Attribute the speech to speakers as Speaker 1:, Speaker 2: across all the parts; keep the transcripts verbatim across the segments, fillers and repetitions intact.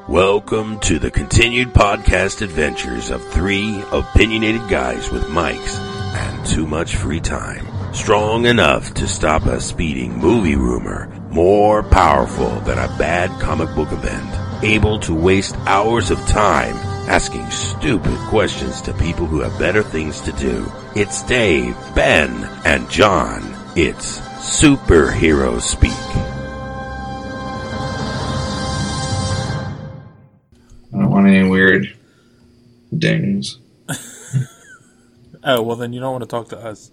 Speaker 1: Welcome to the continued podcast adventures of three opinionated guys with mics and too much free time. Strong enough to stop a speeding movie rumor, more powerful than a bad comic book event, able to waste hours of time asking stupid questions to people who have better things to do. It's Dave, Ben, and John. It's Superhero Speak.
Speaker 2: I don't want any weird dings.
Speaker 3: Oh, well then you don't want to talk to us.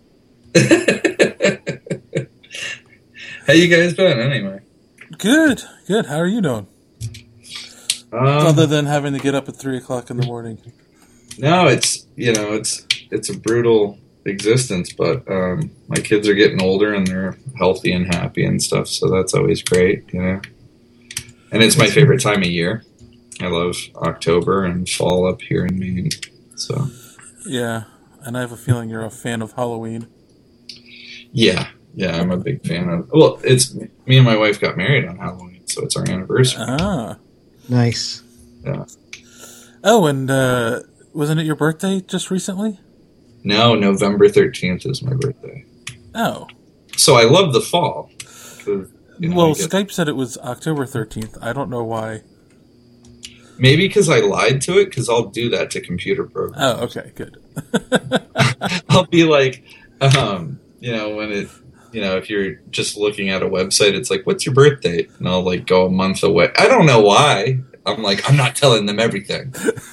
Speaker 2: How you guys been anyway?
Speaker 3: Good, good. How are you doing?
Speaker 2: Um,
Speaker 3: Other than having to get up at three o'clock in the morning.
Speaker 2: No, it's, you know, it's it's a brutal existence, but um, my kids are getting older and they're healthy and happy and stuff, so that's always great, you know. And it's my favorite time of year. I love October and fall up here in Maine. So
Speaker 3: Yeah, and I have a feeling you're a fan of Halloween.
Speaker 2: yeah, yeah, I'm a big fan of. Well, it's me and my wife got married on Halloween, so it's our anniversary.
Speaker 3: Ah,
Speaker 4: nice.
Speaker 2: Yeah.
Speaker 3: Oh, and uh, wasn't it your birthday just recently?
Speaker 2: No, November thirteenth is my birthday.
Speaker 3: Oh,
Speaker 2: So I love the fall. 'Cause, you know,
Speaker 3: well,
Speaker 2: I get-
Speaker 3: Skype said it was October thirteenth. I don't know why.
Speaker 2: Maybe because I lied to it, because I'll do that to computer programs.
Speaker 3: Oh, okay, good.
Speaker 2: I'll be like, um, you know, when it, you know, if you're just looking at a website, it's like, what's your birth date? And I'll like go a month away. I don't know why. I'm like, I'm not telling them everything.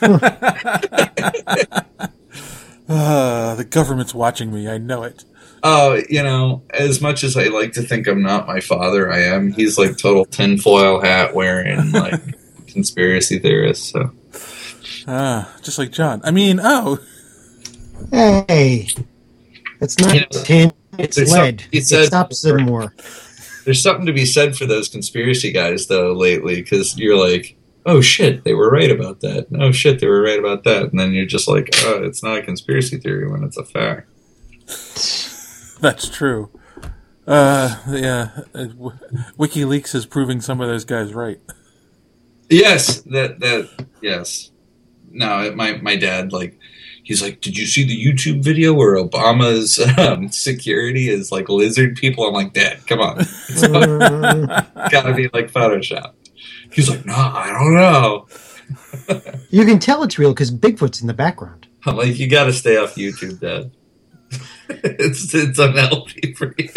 Speaker 3: Uh, the government's watching me. I know it.
Speaker 2: Oh, you know, as much as I like to think I'm not my father, I am. He's like total tinfoil hat wearing, like conspiracy theorist. So
Speaker 3: Ah, just like John. I mean, oh,
Speaker 4: Hey, it's not
Speaker 2: You know,
Speaker 4: tin, it's
Speaker 2: there's
Speaker 4: lead.
Speaker 2: some- he
Speaker 4: It
Speaker 2: said-
Speaker 4: stops them more.
Speaker 2: there's something to be said for those conspiracy guys, though, lately, because you're like, oh shit, they were right about that. Oh shit, they were right about that. And then you're just like, oh, it's not a conspiracy theory when it's a fact.
Speaker 3: that's true. Uh, yeah, uh, w- WikiLeaks is proving some of those guys right.
Speaker 2: Yes, that that yes. No, my my dad, like, he's like, did you see the YouTube video where Obama's um, security is like lizard people? I'm like, Dad, come on, it's gotta be like Photoshop. He's like, no, I don't know.
Speaker 4: You can tell it's real because Bigfoot's in the background.
Speaker 2: I'm like, you gotta stay off YouTube, Dad. it's it's unhealthy for you.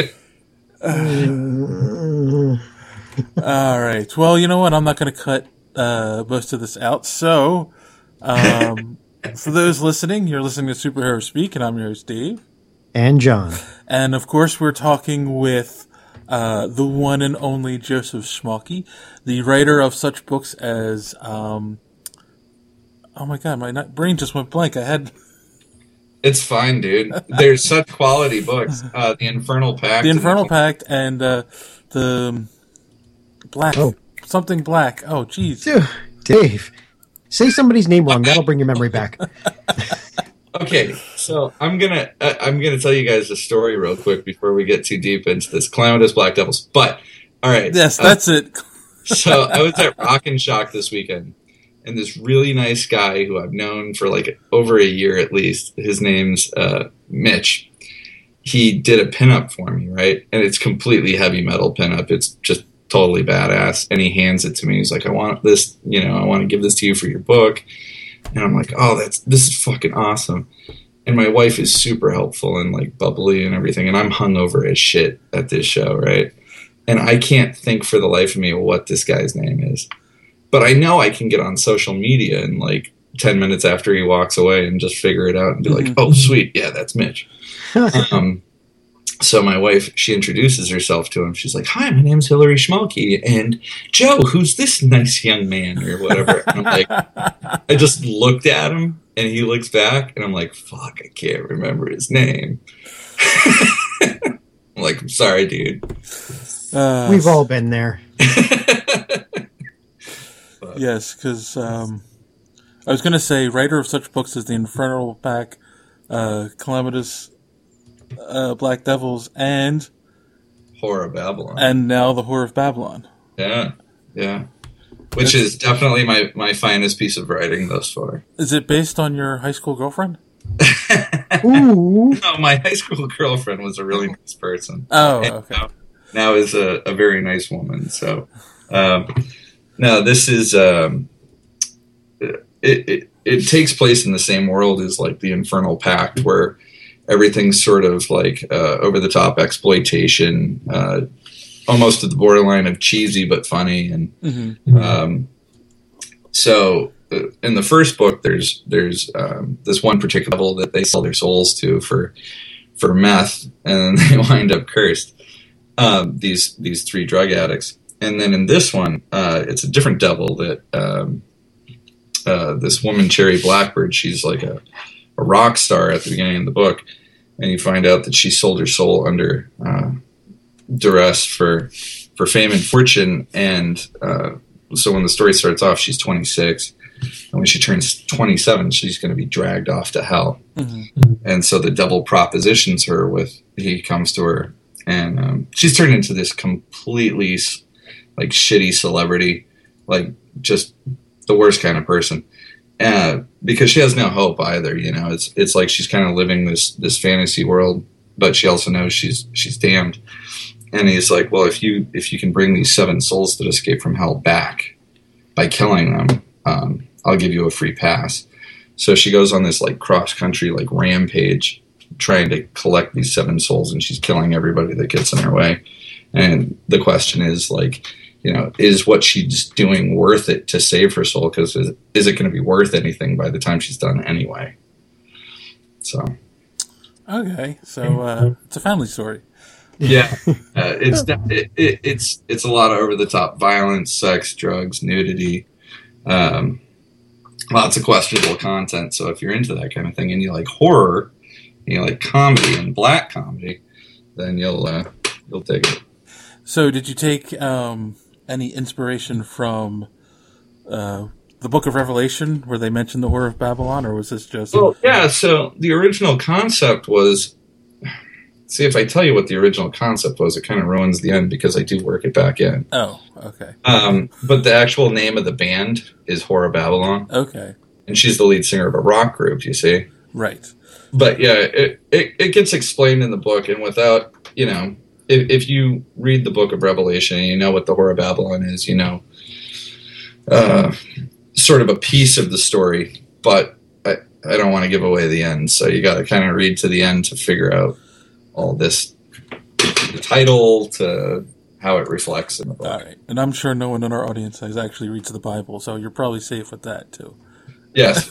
Speaker 3: All right. Well, you know what? I'm not going to cut uh, most of this out. So, um, for those listening, you're listening to Superhero Speak, and I'm your host, Dave.
Speaker 4: And John.
Speaker 3: And, of course, we're talking with uh, the one and only Joseph Schmalke, the writer of such books as... Um, oh, my God. My not- brain just went blank. I had...
Speaker 2: It's fine, dude. There's such quality books. Uh, the Infernal Pact.
Speaker 3: The Infernal Pact and uh, the Black...
Speaker 4: Oh.
Speaker 3: Something Black. Oh, jeez.
Speaker 4: Dude, Dave, say somebody's name wrong. That'll bring your memory back.
Speaker 2: Okay, so I'm gonna uh, I'm gonna tell you guys a story real quick before we get too deep into this Calamitous Black Devils. But all right,
Speaker 3: Yes,
Speaker 2: uh,
Speaker 3: that's it.
Speaker 2: so I was at Rock and Shock this weekend, and this really nice guy who I've known for like over a year at least. His name's uh, Mitch. He did a pinup for me, right? And it's completely heavy metal pinup. It's just totally badass. And he hands it to me. He's like, I want this, you know, I want to give this to you for your book. And I'm like, oh, that's this is fucking awesome. And my wife is super helpful and like bubbly and everything. And I'm hungover as shit at this show, right? And I can't think for the life of me what this guy's name is. But I know I can get on social media and like ten minutes after he walks away and just figure it out and be like, oh, sweet. Yeah, that's Mitch. um, so my wife, she introduces herself to him. She's like, hi, my name's Hillary Schmalke. And Joe, who's this nice young man or whatever? And I'm like, I just looked at him and he looks back and I'm like, fuck, I can't remember his name. I'm like, I'm sorry, dude.
Speaker 3: Uh,
Speaker 4: We've all been there.
Speaker 3: Yes, because um, I was going to say, writer of such books as The Infernal Pact, uh, Calamitous uh, Black Devils, and
Speaker 2: Horror of Babylon.
Speaker 3: and now The Horror of Babylon.
Speaker 2: Yeah, yeah. which is definitely my, my finest piece of writing thus far.
Speaker 3: Is it based on your high school girlfriend?
Speaker 4: Ooh.
Speaker 2: No, my high school girlfriend was a really nice person.
Speaker 3: Oh,
Speaker 2: And
Speaker 3: okay.
Speaker 2: Now, now is a, a very nice woman. So, um, no, this is um, it, it. It takes place in the same world as like the Infernal Pact, where everything's sort of like uh, over the top exploitation, uh, almost to the borderline of cheesy but funny, and
Speaker 3: Mm-hmm.
Speaker 2: um, so. In the first book, there's there's um, this one particular level that they sell their souls to for for meth, and they wind up cursed. Um, these these three drug addicts, and then in this one, uh, it's a different devil that um, uh, this woman Cherry Blackbird. She's like a, a rock star at the beginning of the book, and you find out that she sold her soul under uh, duress for for fame and fortune. And uh, so when the story starts off, she's twenty-six. And when she turns twenty-seven, she's going to be dragged off to hell.
Speaker 3: Mm-hmm.
Speaker 2: And so the devil propositions her with, he comes to her, and um, she's turned into this completely like shitty celebrity, like just the worst kind of person. Uh, because she has no hope either. You know, it's it's like she's kind of living this this fantasy world, but she also knows she's she's damned. And he's like, well, if you if you can bring these seven souls that escape from hell back by killing them, um, I'll give you a free pass. So she goes on this like cross country like rampage, trying to collect these seven souls, and she's killing everybody that gets in her way. And the question is like, you know, is what she's doing worth it to save her soul? Because is, is it going to be worth anything by the time she's done anyway? So,
Speaker 3: Okay, so uh, it's a family story.
Speaker 2: yeah, uh, it's it, it, it's it's a lot of over the top violence, sex, drugs, nudity. Um, Lots of questionable content. So if you're into that kind of thing and you like horror, and you like comedy and black comedy, then you'll uh, you'll dig it.
Speaker 3: So did you take um, any inspiration from uh, the Book of Revelation, where they mentioned the Whore of Babylon, or was this just?
Speaker 2: Well, yeah. So the original concept was. See, if I tell you what the original concept was, it kind of ruins the end because I do work it back in.
Speaker 3: Oh, okay.
Speaker 2: Um, but the actual name of the band is Whore of Babylon.
Speaker 3: Okay.
Speaker 2: And she's the lead singer of a rock group, you see.
Speaker 3: Right.
Speaker 2: But yeah, it, it, it gets explained in the book, and without, you know, if, if you read the Book of Revelation and you know what the Whore of Babylon is, you know, uh, sort of a piece of the story, but I, I don't want to give away the end, so you got to kind of read to the end to figure out all this, the title to how it reflects in the book.
Speaker 3: All right. And I'm sure no one in our audience has actually reads the Bible, so you're probably safe with that, too.
Speaker 2: Yes.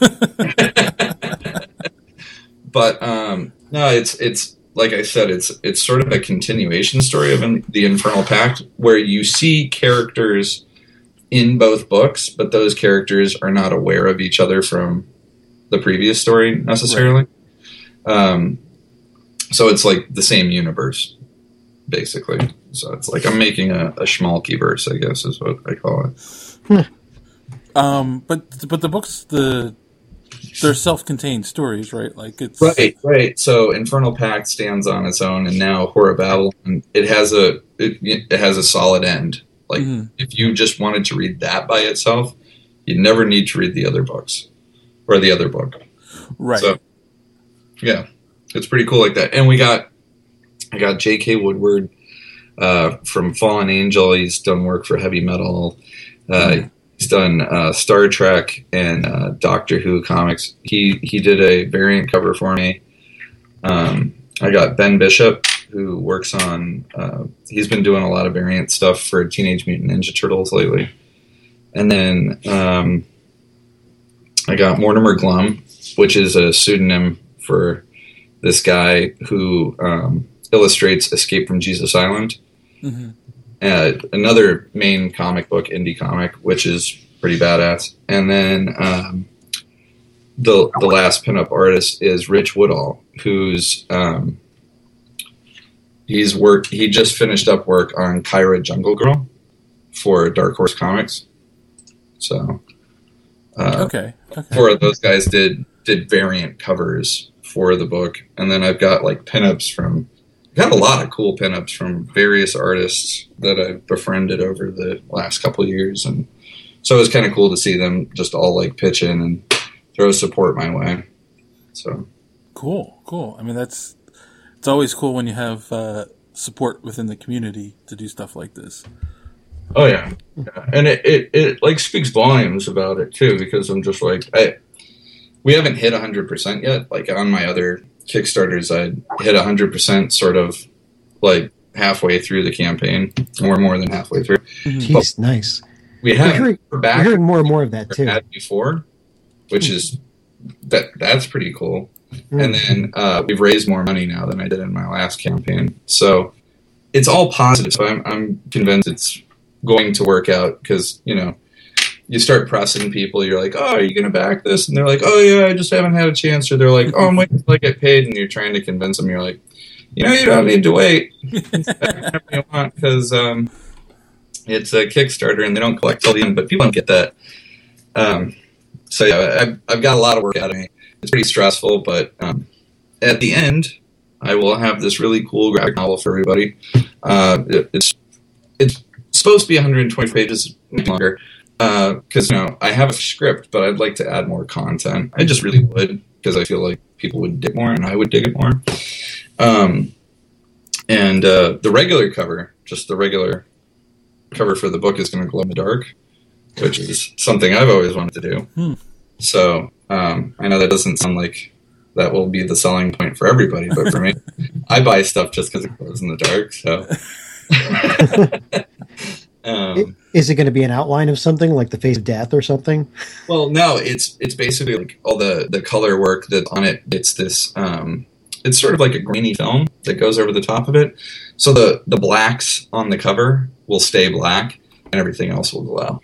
Speaker 2: But, um, no, it's, it's, like I said, it's, it's sort of a continuation story of in, the Infernal Pact, where you see characters in both books, but those characters are not aware of each other from the previous story necessarily. Right. Um, So it's like the same universe, basically. So it's like I'm making a, a schmalky verse, I guess, is what I call it.
Speaker 3: um, but but the books, the they're self-contained stories, right? Like it's
Speaker 2: right, right. So Infernal Pact stands on its own, and now Whore of Babylon, it has a it, it has a solid end. Like mm-hmm. if you just wanted to read that by itself, you never need to read the other books or the other book.
Speaker 3: Right.
Speaker 2: So yeah. It's pretty cool like that. And we got, I got J K Woodward uh, from Fallen Angel. He's done work for heavy metal. Uh, mm-hmm. He's done uh, Star Trek and uh, Doctor Who comics. He he did a variant cover for me. Um, I got Ben Bishop, who works on, uh, he's been doing a lot of variant stuff for Teenage Mutant Ninja Turtles lately. And then um, I got Mortimer Glum, which is a pseudonym for this guy who um, illustrates Escape from Jesus Island. Mm-hmm. Uh, another main comic book, indie comic, which is pretty badass. And then um, the the last pinup artist is Rich Woodall, who's um, he's worked. He just finished up work on Kyra Jungle Girl for Dark Horse Comics. So, uh,
Speaker 3: okay, okay.
Speaker 2: Four of those guys did did variant covers for the book, and then I've got like pinups from. Got a lot of cool pinups from various artists that I've befriended over the last couple of years, and so it was kind of cool to see them just all like pitch in and throw support my way. So
Speaker 3: cool, cool. I mean, that's it's always cool when you have uh, support within the community to do stuff like this.
Speaker 2: Oh yeah, yeah. And it, it it like speaks volumes about it too, because I'm just like I we haven't hit one hundred percent yet. Like on my other Kickstarters, I hit one hundred percent sort of like halfway through the campaign, or more than halfway through.
Speaker 4: Jeez, but nice.
Speaker 2: We have
Speaker 4: we're hearing,
Speaker 2: we're back
Speaker 4: we're hearing more and more of that too.
Speaker 2: Had before, which is that that's pretty cool. Mm. And then uh, we've raised more money now than I did in my last campaign, so it's all positive. So I'm I'm convinced it's going to work out, because you know you start pressing people. You're like, oh, are you going to back this? And they're like, oh yeah, I just haven't had a chance. Or they're like, oh, I'm waiting until I get paid. And you're trying to convince them. You're like, you know, you don't need to wait. Whatever you want, because um, it's a Kickstarter and they don't collect till the end. But people don't get that. Um, so yeah, I've, I've got a lot of work out of me. It's pretty stressful, but um, at the end, I will have this really cool graphic novel for everybody. Uh, it, it's it's supposed to be one hundred twenty pages longer, because uh, you know I have a script, but I'd like to add more content. I just really would, because I feel like people would dig more, and I would dig it more. Um, and uh, the regular cover, just the regular cover for the book, is going to glow in the dark, which is something I've always wanted to do. Hmm. So um, I know that doesn't sound like that will be the selling point for everybody, but for me, I buy stuff just because it glows in the dark. So. um,
Speaker 4: is it going to be an outline of something like the face of death or something?
Speaker 2: Well, no, it's it's basically like all the, the color work that's on it. It's this, um, it's sort of like a grainy film that goes over the top of it. So the, the blacks on the cover will stay black and everything else will glow.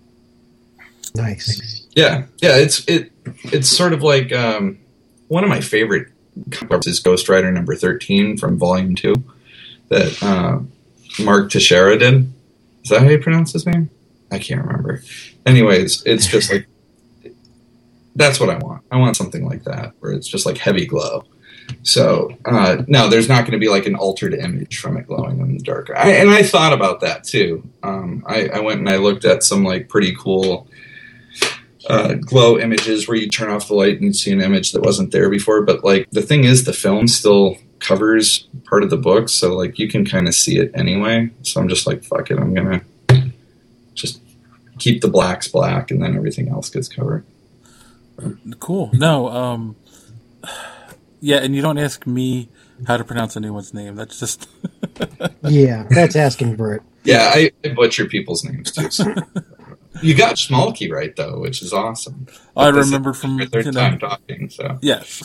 Speaker 4: Nice.
Speaker 2: Yeah. Yeah. It's, it, it's sort of like, um, one of my favorite covers is Ghost Rider number thirteen from volume two that, uh, Mark Teixeira did. Is that how you pronounce his name? I can't remember. Anyways, it's just like, that's what I want. I want something like that, where it's just like heavy glow. So, uh, no, there's not going to be like an altered image from it glowing in the dark. I, and I thought about that too. Um, I, I went and I looked at some like pretty cool uh, glow images where you turn off the light and you see an image that wasn't there before. But like the thing is, the film still covers part of the book, so like you can kind of see it anyway. So I'm just like, fuck it, I'm gonna just keep the blacks black, and then everything else gets covered.
Speaker 3: Cool. No, um, yeah, and you don't ask me how to pronounce anyone's name. That's just
Speaker 4: yeah, that's asking for it.
Speaker 2: Yeah, I, I butcher people's names too. So. You got Schmalke right though, which is awesome.
Speaker 3: I remember from
Speaker 2: your third
Speaker 3: you know,
Speaker 2: time talking. So
Speaker 3: yes.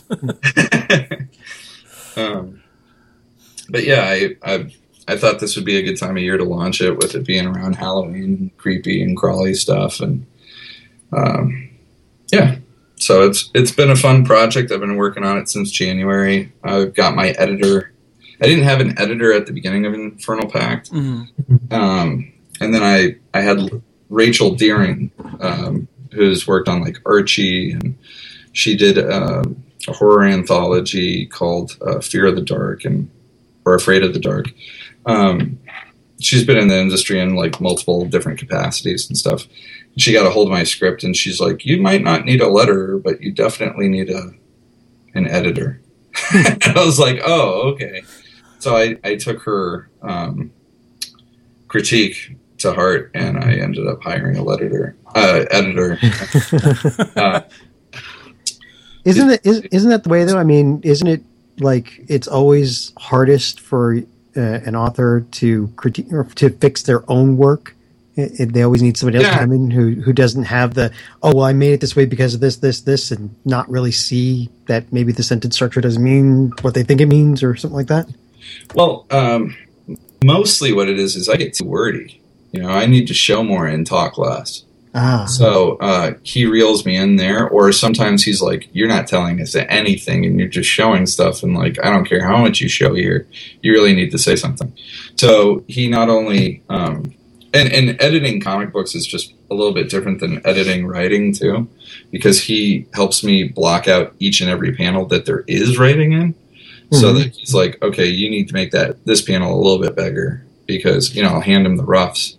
Speaker 2: Um, but yeah, I, I I thought this would be a good time of year to launch it, with it being around Halloween, creepy and crawly stuff, and um, yeah. So it's it's been a fun project. I've been working on it since January. I've got my editor. I didn't have an editor at the beginning of Infernal Pact, mm-hmm. um, and then I I had Rachel Deering, um, who's worked on like Archie, and she did. Uh, a horror anthology called uh, Fear of the Dark, and or Afraid of the Dark. Um, she's been in the industry in like multiple different capacities and stuff. She got a hold of my script and she's like, you might not need a letterer, but you definitely need a an editor. I was like, oh, okay. So I, I took her um, critique to heart, and I ended up hiring a letterer, uh, editor. uh,
Speaker 4: Isn't it? Is, isn't that the way though? I mean, isn't it like it's always hardest for uh, an author to critique or to fix their own work? It, it, they always need somebody else
Speaker 2: yeah.
Speaker 4: to come in who who doesn't have the oh well I made it this way because of this this this and not really see that maybe the sentence structure doesn't mean what they think it means or something like that.
Speaker 2: Well, um, mostly what it is is I get too wordy. You know, I need to show more and talk less.
Speaker 4: Ah.
Speaker 2: So uh, he reels me in there, or sometimes he's like, you're not telling us anything and you're just showing stuff, and like, I don't care how much you show here, you really need to say something. So he not only um, and, and editing comic books is just a little bit different than editing writing too, because he helps me block out each and every panel that there is writing in. Mm-hmm. So that he's like, okay, you need to make that this panel a little bit bigger, because, you know, I'll hand him the roughs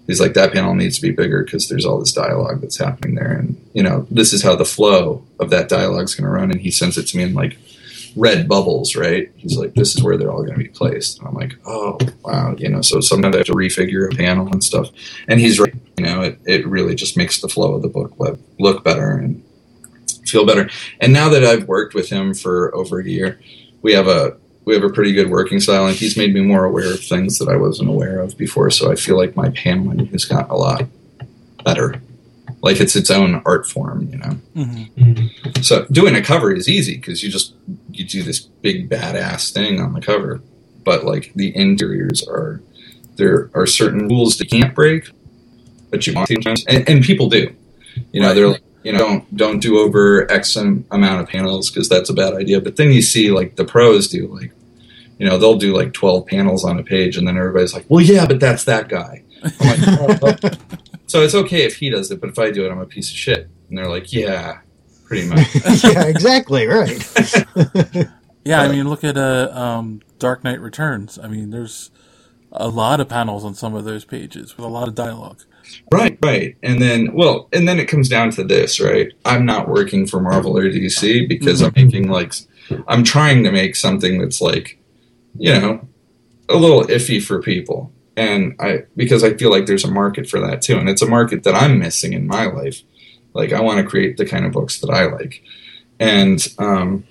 Speaker 2: he's like, that panel needs to be bigger because there's all this dialogue that's happening there. And, you know, this is how the flow of that dialogue is going to run. And he sends it to me in like red bubbles, right? He's like, this is where they're all going to be placed. And I'm like, oh, wow. You know, so sometimes I have to refigure a panel and stuff. And he's right. You know, it, it really just makes the flow of the book look better and feel better. And now that I've worked with him for over a year, we have a, we have a pretty good working style, and he's made me more aware of things that I wasn't aware of before. So I feel like my paneling has gotten a lot better. Like it's its own art form, you know? Mm-hmm. Mm-hmm. So doing a cover is easy because you just, you do this big badass thing on the cover. But like the interiors are, there are certain rules that you can't break, but you want to sometimes. And, and people do. You know, right. They're like, you know, don't don't do over X amount of panels because that's a bad idea. But then you see like the pros do, like, you know, they'll do like twelve panels on a page, and then everybody's like, well, yeah, but that's that guy. I'm like, oh, oh. So it's okay if he does it, but if I do it, I'm a piece of shit. And they're like, yeah, pretty much.
Speaker 4: Yeah, exactly, right.
Speaker 3: Yeah, I mean, look at uh, um, Dark Knight Returns. I mean, there's a lot of panels on some of those pages with a lot of dialogue.
Speaker 2: Right, right. And then, well, and then it comes down to this, right? I'm not working for Marvel or D C because mm-hmm. I'm making like, I'm trying to make something that's like, you know, a little iffy for people. And I, because I feel like there's a market for that too. And it's a market that I'm missing in my life. Like I want to create the kind of books that I like. And, um,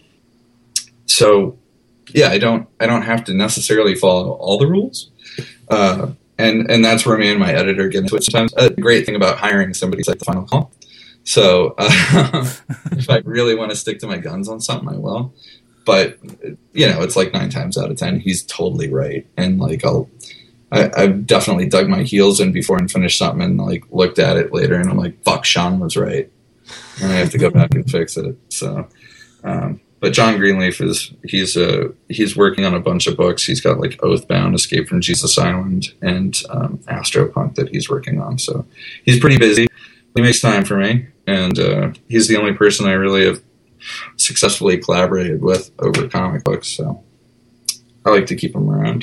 Speaker 2: so yeah, I don't, I don't have to necessarily follow all the rules. Uh, And and that's where me and my editor get into it sometimes. A great thing about hiring somebody is like the final call. So uh, if I really want to stick to my guns on something, I will. But, you know, it's like nine times out of ten, he's totally right. And like I'll, I, I've definitely dug my heels in before and finished something and like looked at it later and I'm like, fuck, Sean was right. And I have to go back and fix it. So, um, but John Greenleaf is, he's uh, he's working on a bunch of books. He's got like Oathbound, Escape from Jesus Island, and um, Astropunk that he's working on. So he's pretty busy. He makes time for me. And uh, he's the only person I really have successfully collaborated with over comic books. So I like to keep him around.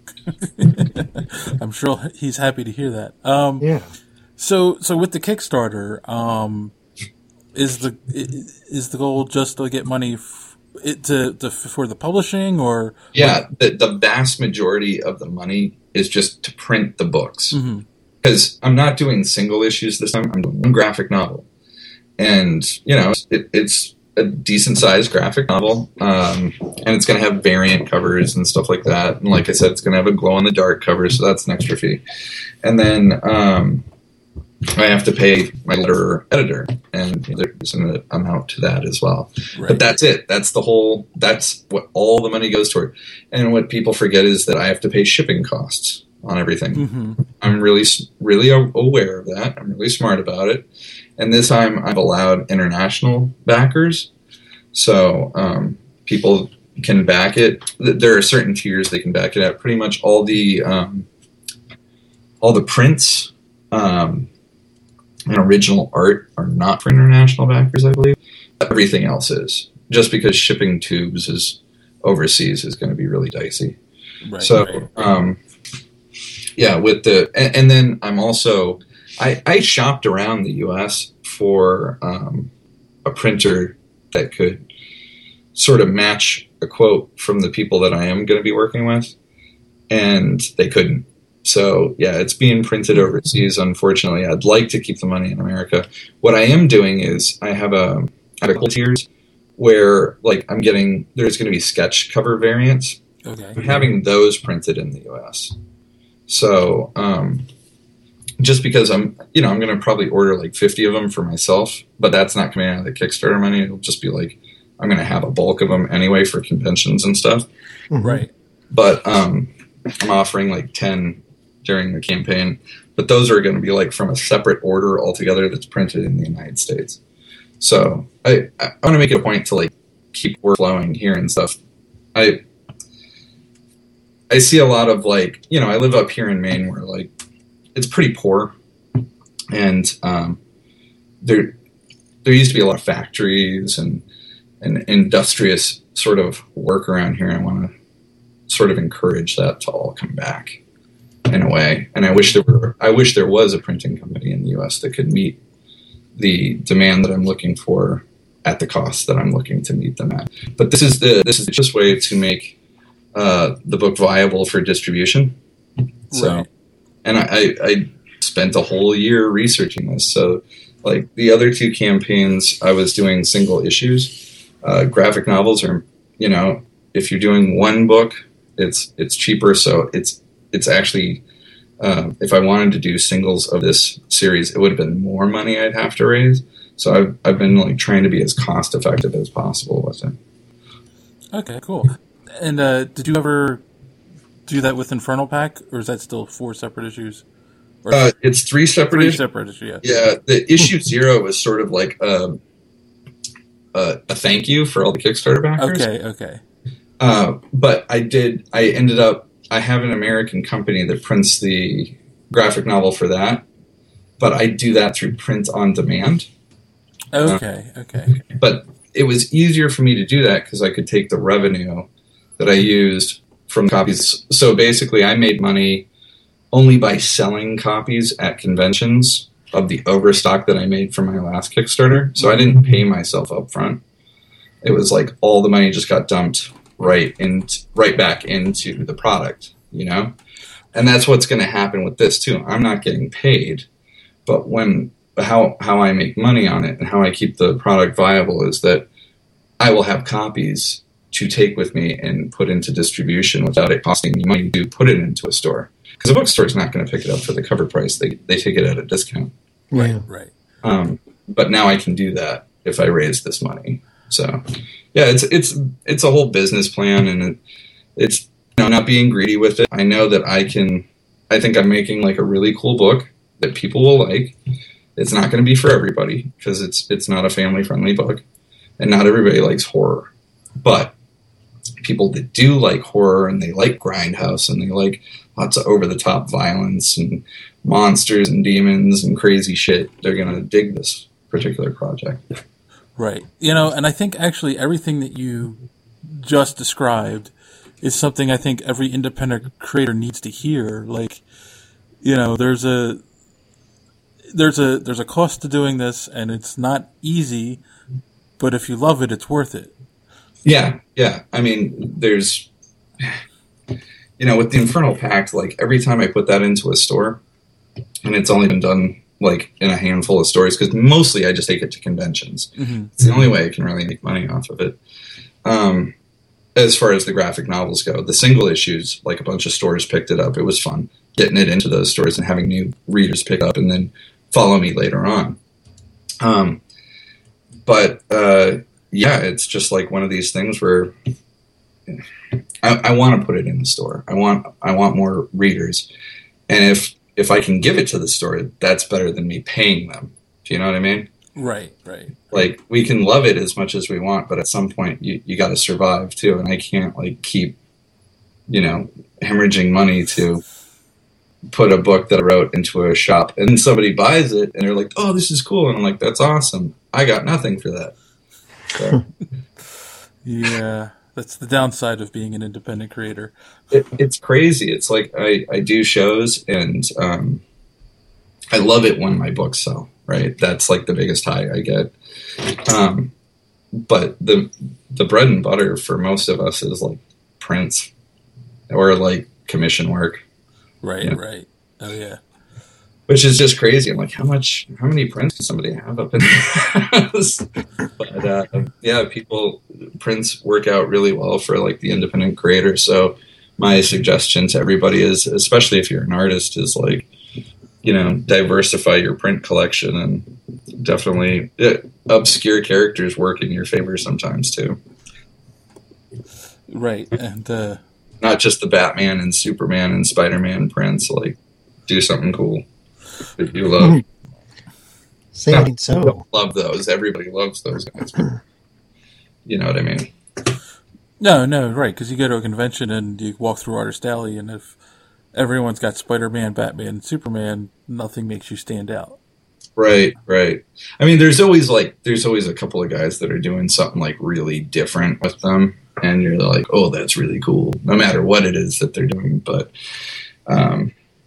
Speaker 3: I'm sure he's happy to hear that. Um,
Speaker 4: yeah.
Speaker 3: So, so with the Kickstarter, um, is the is the goal just to get money f- it to, to for the publishing, or
Speaker 2: yeah, the, the vast majority of the money is just to print the books because mm-hmm. I'm not doing single issues this time. I'm doing one graphic novel, and you know it, it's a decent sized graphic novel, um, and it's going to have variant covers and stuff like that. And like I said, it's going to have a glow in the dark cover, so that's an extra fee. And then um, I have to pay my letterer editor, and there's an amount to that as well. Right. But that's it. That's the whole. That's what all the money goes toward. And what people forget is that I have to pay shipping costs on everything. Mm-hmm. I'm really, really aware of that. I'm really smart about it. And this time, I've allowed international backers, so um, people can back it. There are certain tiers they can back it at. Pretty much all the um, all the prints. Um, And original art are not for international backers, I believe. Everything else is. Just because shipping tubes is overseas is going to be really dicey. Right, so, right. Um, yeah, with the and, and then I'm also I, I shopped around the U S for um, a printer that could sort of match a quote from the people that I am going to be working with, and they couldn't. So, yeah, it's being printed overseas, unfortunately. I'd like to keep the money in America. What I am doing is I have a, I have a couple tiers where, like, I'm getting, there's going to be sketch cover variants. Okay. I'm having those printed in the U S. So, um, just because I'm, you know, I'm going to probably order like fifty of them for myself, but that's not coming out of the Kickstarter money. It'll just be like, I'm going to have a bulk of them anyway for conventions and stuff.
Speaker 3: Right.
Speaker 2: But um, I'm offering like ten during the campaign, but those are going to be like from a separate order altogether that's printed in the United States. So I, I want to make it a point to like keep work flowing here and stuff. I I see a lot of like, you know, I live up here in Maine where like it's pretty poor, and um, there there used to be a lot of factories and and industrious sort of work around here. I want to sort of encourage that to all come back. in a way. And I wish there were, I wish there was a printing company in the U S that could meet the demand that I'm looking for at the cost that I'm looking to meet them at. But this is the, this is the just way to make uh, the book viable for distribution. So,
Speaker 3: Right.
Speaker 2: and I, I, I spent a whole year researching this. So like the other two campaigns, I was doing single issues. Uh, graphic novels are, you know, if you're doing one book, it's, it's cheaper. So it's, it's actually, uh, if I wanted to do singles of this series, it would have been more money I'd have to raise. So I've, I've been like trying to be as cost effective as possible with it.
Speaker 3: Okay, cool. And uh, did you ever do that with Infernal Pack, or is that still four separate issues? Or
Speaker 2: Uh, it's three separate
Speaker 3: three
Speaker 2: issues.
Speaker 3: separate issues, yeah.
Speaker 2: Yeah, the issue zero was sort of like a, a, a thank you for all the Kickstarter backers.
Speaker 3: Okay, okay.
Speaker 2: Uh, but I did, I ended up, I have an American company that prints the graphic novel for that, but I do that through print on demand.
Speaker 3: Okay, okay.
Speaker 2: But it was easier for me to do that because I could take the revenue that I used from copies. So basically, I made money only by selling copies at conventions of the overstock that I made from my last Kickstarter. So I didn't pay myself up front. It was like all the money just got dumped right in, right back into the product, you know? And that's what's going to happen with this too. I'm not getting paid, but when how how I make money on it and how I keep the product viable is that I will have copies to take with me and put into distribution without it costing me money to put it into a store. Because a bookstore is not going to pick it up for the cover price. They they take it at a discount.
Speaker 4: Yeah.
Speaker 3: Right.
Speaker 2: Um, but now I can do that if I raise this money. So, yeah, it's it's it's a whole business plan, and it, it's you know, not being greedy with it. I know that I can. I think I'm making like a really cool book that people will like. It's not going to be for everybody because it's it's not a family friendly book, and not everybody likes horror. But people that do like horror and they like Grindhouse and they like lots of over the top violence and monsters and demons and crazy shit, they're going to dig this particular project.
Speaker 3: Right. You know, and I think actually everything that you just described is something I think every independent creator needs to hear. Like, you know, there's a there's a there's a cost to doing this, and it's not easy, but if you love it, it's worth it.
Speaker 2: Yeah, yeah. I mean, there's, you know, with the Infernal Pact, like every time I put that into a store, and it's only been done like in a handful of stores, because mostly I just take it to conventions.
Speaker 3: Mm-hmm.
Speaker 2: It's the only way I can really make money off of it. Um, as far as the graphic novels go, the single issues, like a bunch of stores picked it up. It was fun getting it into those stores and having new readers pick up and then follow me later on. Um, but uh, yeah, it's just like one of these things where I, I want to put it in the store. I want I want more readers, and if if I can give it to the store, that's better than me paying them. Do you know what I mean?
Speaker 3: Right, right.
Speaker 2: Like, we can love it as much as we want, but at some point you, you got to survive too. And I can't like keep, you know, hemorrhaging money to put a book that I wrote into a shop and somebody buys it and they're like, oh, this is cool. And I'm like, that's awesome. I got nothing for that. So.
Speaker 3: Yeah, that's the downside of being an independent creator.
Speaker 2: It, it's crazy. It's like I, I do shows and um, I love it when my books sell, right? That's like the biggest high I get. Um, but the the bread and butter for most of us is like prints or like commission work.
Speaker 3: Right,
Speaker 2: Yeah.
Speaker 3: right. Oh, yeah.
Speaker 2: Which is just crazy. I'm like, how much, how many prints does somebody have up in their house? But uh, yeah, people, prints work out really well for like the independent creator. So my suggestion to everybody is, especially if you're an artist, is like, you know, diversify your print collection, and definitely uh, obscure characters work in your favor sometimes too.
Speaker 3: Right. And, uh,
Speaker 2: Not just the Batman and Superman and Spider-Man prints, like do something cool that you love.
Speaker 4: Saying so.
Speaker 2: Love those. Everybody loves those guys. You know what I mean?
Speaker 3: no, no, right. Because you go to a convention and you walk through Artist Alley, and if everyone's got Spider-Man, Batman, Superman, nothing makes you stand out.
Speaker 2: Right, right. I mean, there's always like, there's always a couple of guys that are doing something like really different with them, and you're like, oh, that's really cool, no matter what it is that they're doing. But, um,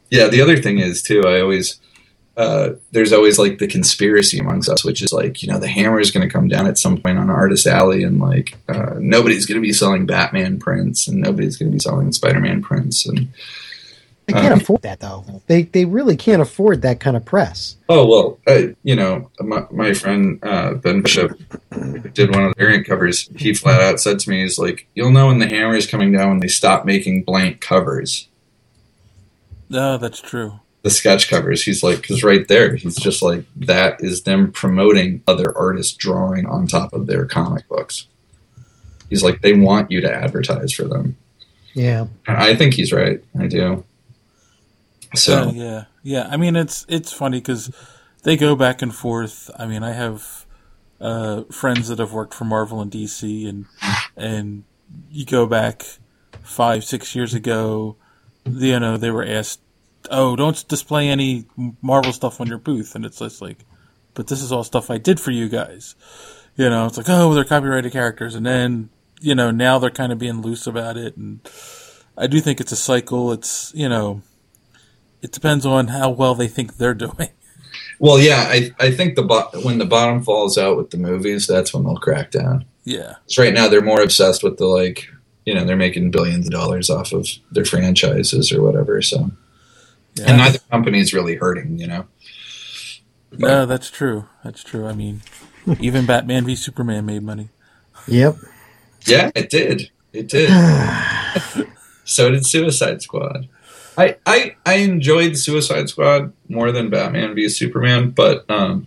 Speaker 2: Yeah, the other thing is too. I always uh, there's always like the conspiracy amongst us, which is like, you know, the hammer is going to come down at some point on Artist Alley, and like uh, nobody's going to be selling Batman prints, and nobody's going to be selling Spider-Man prints, and
Speaker 4: they can't
Speaker 2: um,
Speaker 4: afford that though. They they really can't afford that kind of press.
Speaker 2: Oh well, uh, you know, my, my friend uh, Ben Bishop did one of the variant covers. He flat out said to me, "He's like, you'll know when the hammer is coming down when they stop making blank covers."
Speaker 3: No, that's true.
Speaker 2: The sketch covers. He's like, because right there, he's just like, that is them promoting other artists drawing on top of their comic books. He's like, they want you to advertise for them.
Speaker 4: Yeah,
Speaker 2: And I think he's right. I do. So
Speaker 3: Uh, yeah, yeah. I mean, it's it's funny because they go back and forth. I mean, I have uh, friends that have worked for Marvel and D C, and and you go back five, six years ago, you know, they were asked, "Oh, don't display any Marvel stuff on your booth," and it's just like, "But this is all stuff I did for you guys." You know, it's like, "Oh, they're copyrighted characters," and then you know now they're kind of being loose about it, and I do think it's a cycle. It's you know. It depends on how well they think they're doing.
Speaker 2: Well, yeah, I I think the bo- when the bottom falls out with the movies, that's when they'll crack down.
Speaker 3: Yeah.
Speaker 2: Because right now they're more obsessed with the, like, you know, they're making billions of dollars off of their franchises or whatever. So,
Speaker 3: yeah.
Speaker 2: And neither company's really hurting, you know.
Speaker 3: No, that's true. That's true. I mean, even Batman v Superman made money.
Speaker 4: Yep.
Speaker 2: Yeah, it did. It did. So did Suicide Squad. I, I I enjoyed Suicide Squad more than Batman v Superman, but um,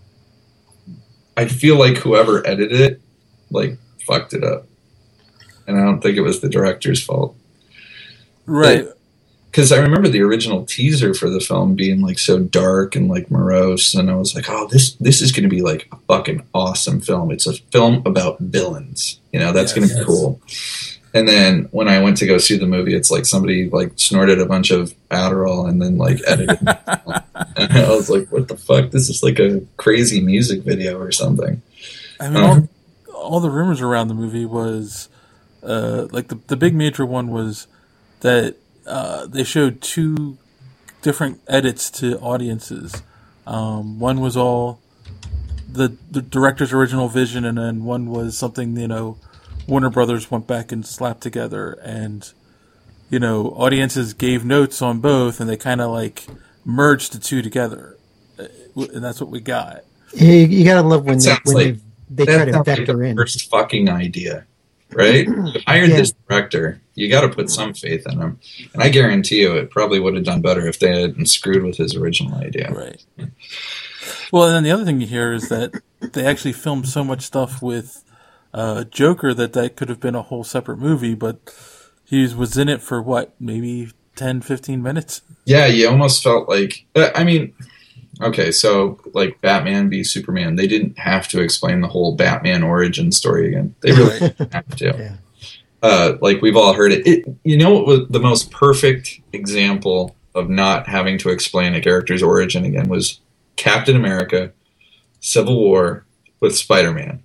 Speaker 2: I feel like whoever edited it, like, fucked it up. And I don't think it was the director's fault.
Speaker 3: Right.
Speaker 2: Because I remember the original teaser for the film being, like, so dark and, like, morose, and I was like, oh, this this is going to be, like, a fucking awesome film. It's a film about villains. You know, that's
Speaker 3: Yes,
Speaker 2: going to be
Speaker 3: yes.
Speaker 2: cool. And then when I went to go see the movie, it's like somebody like snorted a bunch of Adderall and then like edited it. And I was like, what the fuck? This is like a crazy music video or something.
Speaker 3: I mean,
Speaker 2: Um,
Speaker 3: all, all the rumors around the movie was, uh, like the the big major one was that uh, they showed two different edits to audiences. Um, one was all the the director's original vision, and then one was something you know Warner Brothers went back and slapped together, and you know audiences gave notes on both, and they kind of like merged the two together, and that's what we got.
Speaker 4: You, you gotta love when
Speaker 2: That
Speaker 4: they,
Speaker 2: sounds
Speaker 4: when
Speaker 2: like-
Speaker 4: they, they
Speaker 2: That
Speaker 4: try to
Speaker 2: sounds like
Speaker 4: vector
Speaker 2: the
Speaker 4: in.
Speaker 2: first fucking idea, right? You hired
Speaker 4: Yeah.
Speaker 2: this director. You got to put some faith in him. And I guarantee you it probably would have done better if they hadn't screwed with his original idea.
Speaker 3: Right. Well, and then the other thing you hear is that they actually filmed so much stuff with uh, Joker that that could have been a whole separate movie, but he was in it for what, maybe ten, fifteen minutes?
Speaker 2: Yeah, you almost felt like... uh, I mean... Okay, so, like, Batman v Superman, they didn't have to explain the whole Batman origin story again. They really didn't have to.
Speaker 4: Yeah.
Speaker 2: Uh, like, we've all heard it. it. You know what was the most perfect example of not having to explain a character's origin again was Captain America, Civil War with Spider-Man.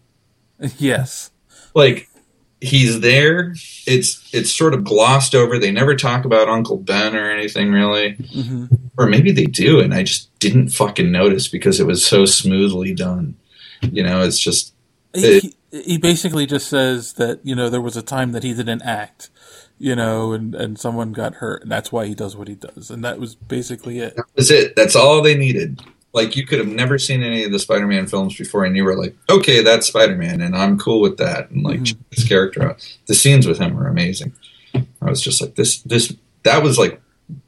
Speaker 3: Yes.
Speaker 2: Like, he's there. It's it's sort of glossed over. They never talk about Uncle Ben or anything, really.
Speaker 3: hmm
Speaker 2: Or maybe they do, and I just didn't fucking notice because it was so smoothly done. You know, it's just...
Speaker 3: He, he basically just says that, you know, there was a time that he didn't act, you know, and, and someone got hurt, and that's why he does what he does. And that was basically it.
Speaker 2: That was it. That's all they needed. Like, you could have never seen any of the Spider-Man films before, and you were like, okay, that's Spider-Man, and I'm cool with that. And, like,
Speaker 3: Mhm.
Speaker 2: check this character out. The scenes with him are amazing. I was just like, this, this, that was, like,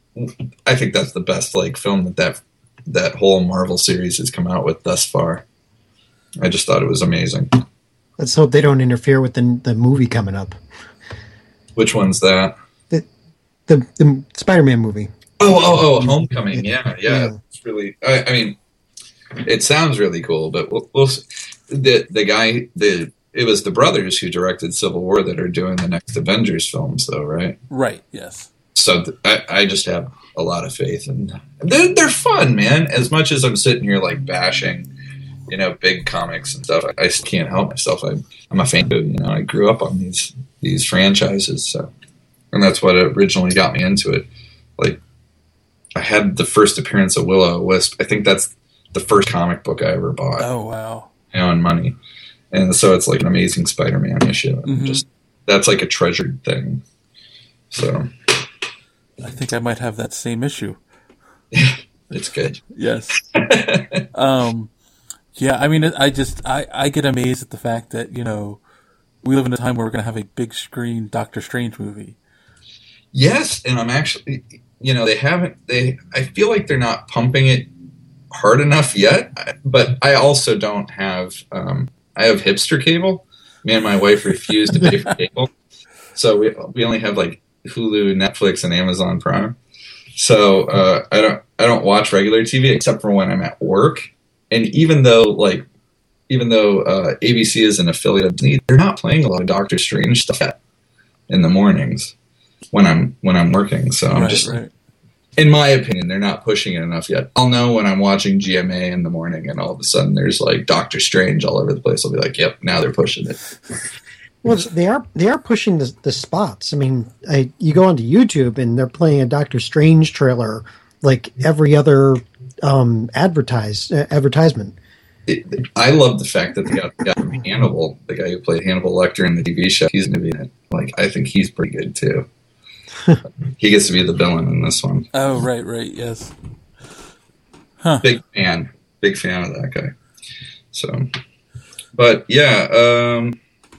Speaker 2: I think that's the best, like, film that that, that whole Marvel series has come out with thus far. I just thought it was amazing.
Speaker 4: Let's hope they don't interfere with the the movie coming up.
Speaker 2: Which one's that?
Speaker 4: The the, the Spider-Man movie.
Speaker 2: Oh, oh, oh, Homecoming. Yeah, yeah.
Speaker 4: Yeah.
Speaker 2: It's really, I, I mean, it sounds really cool, but we'll, we'll see. the the guy, the it was the brothers who directed Civil War that are doing the next Avengers films, though, right?
Speaker 3: Right, yes.
Speaker 2: So th- I, I just have a lot of faith, and they're they're fun, man. As much as I'm sitting here like bashing, you know, big comics and stuff, I, I just can't help myself. I, I'm a fan of, you know, I grew up on these these franchises, so, and that's what originally got me into it. Like, I had the first appearance of Will-O-Wisp. I think that's the first comic book I ever bought.
Speaker 3: Oh wow!
Speaker 2: On money, and so it's like an Amazing Spider-Man issue.
Speaker 3: Mm-hmm.
Speaker 2: Just that's like a treasured thing. So
Speaker 3: I think I might have that same issue.
Speaker 2: It's good.
Speaker 3: Yes. um, yeah, I mean, I just, I, I get amazed at the fact that, you know, we live in a time where we're going to have a big screen Doctor Strange movie.
Speaker 2: Yes, and I'm actually, you know, they haven't, they, I feel like they're not pumping it hard enough yet, but I also don't have, um, I have hipster cable. Me and my wife refuse to pay for cable. So we, we only have like Hulu, Netflix, and Amazon Prime. So uh, I don't I don't watch regular T V except for when I'm at work. And even though like even though uh, A B C is an affiliate of Disney, they're not playing a lot of Doctor Strange stuff yet in the mornings when I'm when I'm working. So I'm
Speaker 3: right,
Speaker 2: just
Speaker 3: right.
Speaker 2: in my opinion, they're not pushing it enough yet. I'll know when I'm watching G M A in the morning, and all of a sudden there's like Doctor Strange all over the place. I'll be like, "Yep, now they're pushing it."
Speaker 4: Well, they are they are pushing the the spots. I mean, I, you go onto YouTube and they're playing a Doctor Strange trailer like every other um, advertise uh, advertisement.
Speaker 2: It, I love the fact that they got the guy from Hannibal, the guy who played Hannibal Lecter in the T V show. He's going to be in it. Like, I think he's pretty good too. He gets to be the villain in this one.
Speaker 3: Oh, right, right, yes.
Speaker 2: Huh. Big fan, big fan of that guy. So, but yeah. Um,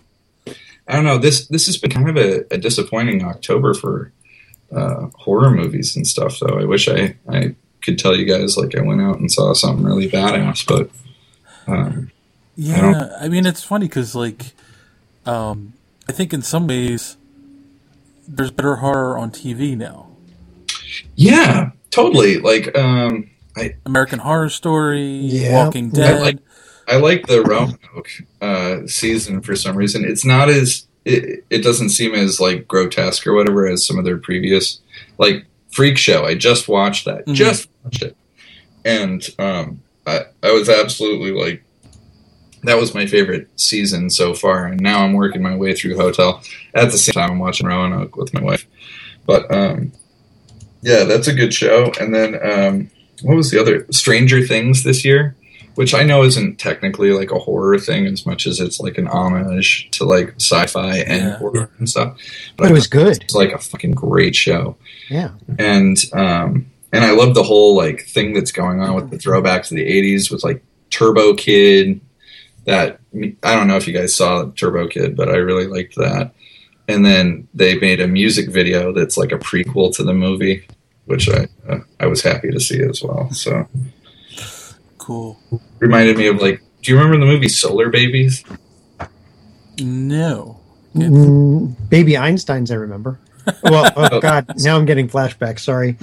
Speaker 2: I don't know. This this has been kind of a, a disappointing October for uh, horror movies and stuff. Though I wish I, I could tell you guys like I went out and saw something really badass, but um,
Speaker 3: yeah. I, I mean, it's funny because like um, I think in some ways there's better horror on T V now.
Speaker 2: Yeah, totally. Like um, I,
Speaker 3: American Horror Story,
Speaker 4: yeah.
Speaker 3: Walking Dead.
Speaker 2: I like, I like the Roanoke uh, season for some reason. It's not as it, it doesn't seem as like grotesque or whatever as some of their previous, like Freak Show. I just watched that, mm-hmm. just watched it, and um, I I was absolutely like that was my favorite season so far. And now I'm working my way through Hotel. At the same time, I'm watching Roanoke with my wife. But um, yeah, that's a good show. And then um, what was the other Stranger Things this year? Which I know isn't technically like a horror thing as much as it's like an homage to like sci-fi and
Speaker 3: yeah.
Speaker 2: horror and stuff.
Speaker 4: But, but it was good.
Speaker 2: It's like a fucking great show.
Speaker 4: Yeah.
Speaker 2: And um, and I love the whole like thing that's going on with the throwback to the eighties with like Turbo Kid. That I don't know if you guys saw Turbo Kid, but I really liked that. And then they made a music video that's like a prequel to the movie, which I uh, I was happy to see as well. So.
Speaker 3: Cool.
Speaker 2: Reminded me of like, do you remember the movie Solar Babies?
Speaker 3: No.
Speaker 4: Mm, Baby Einsteins, I remember. Well, oh god, now I'm getting flashbacks. Sorry.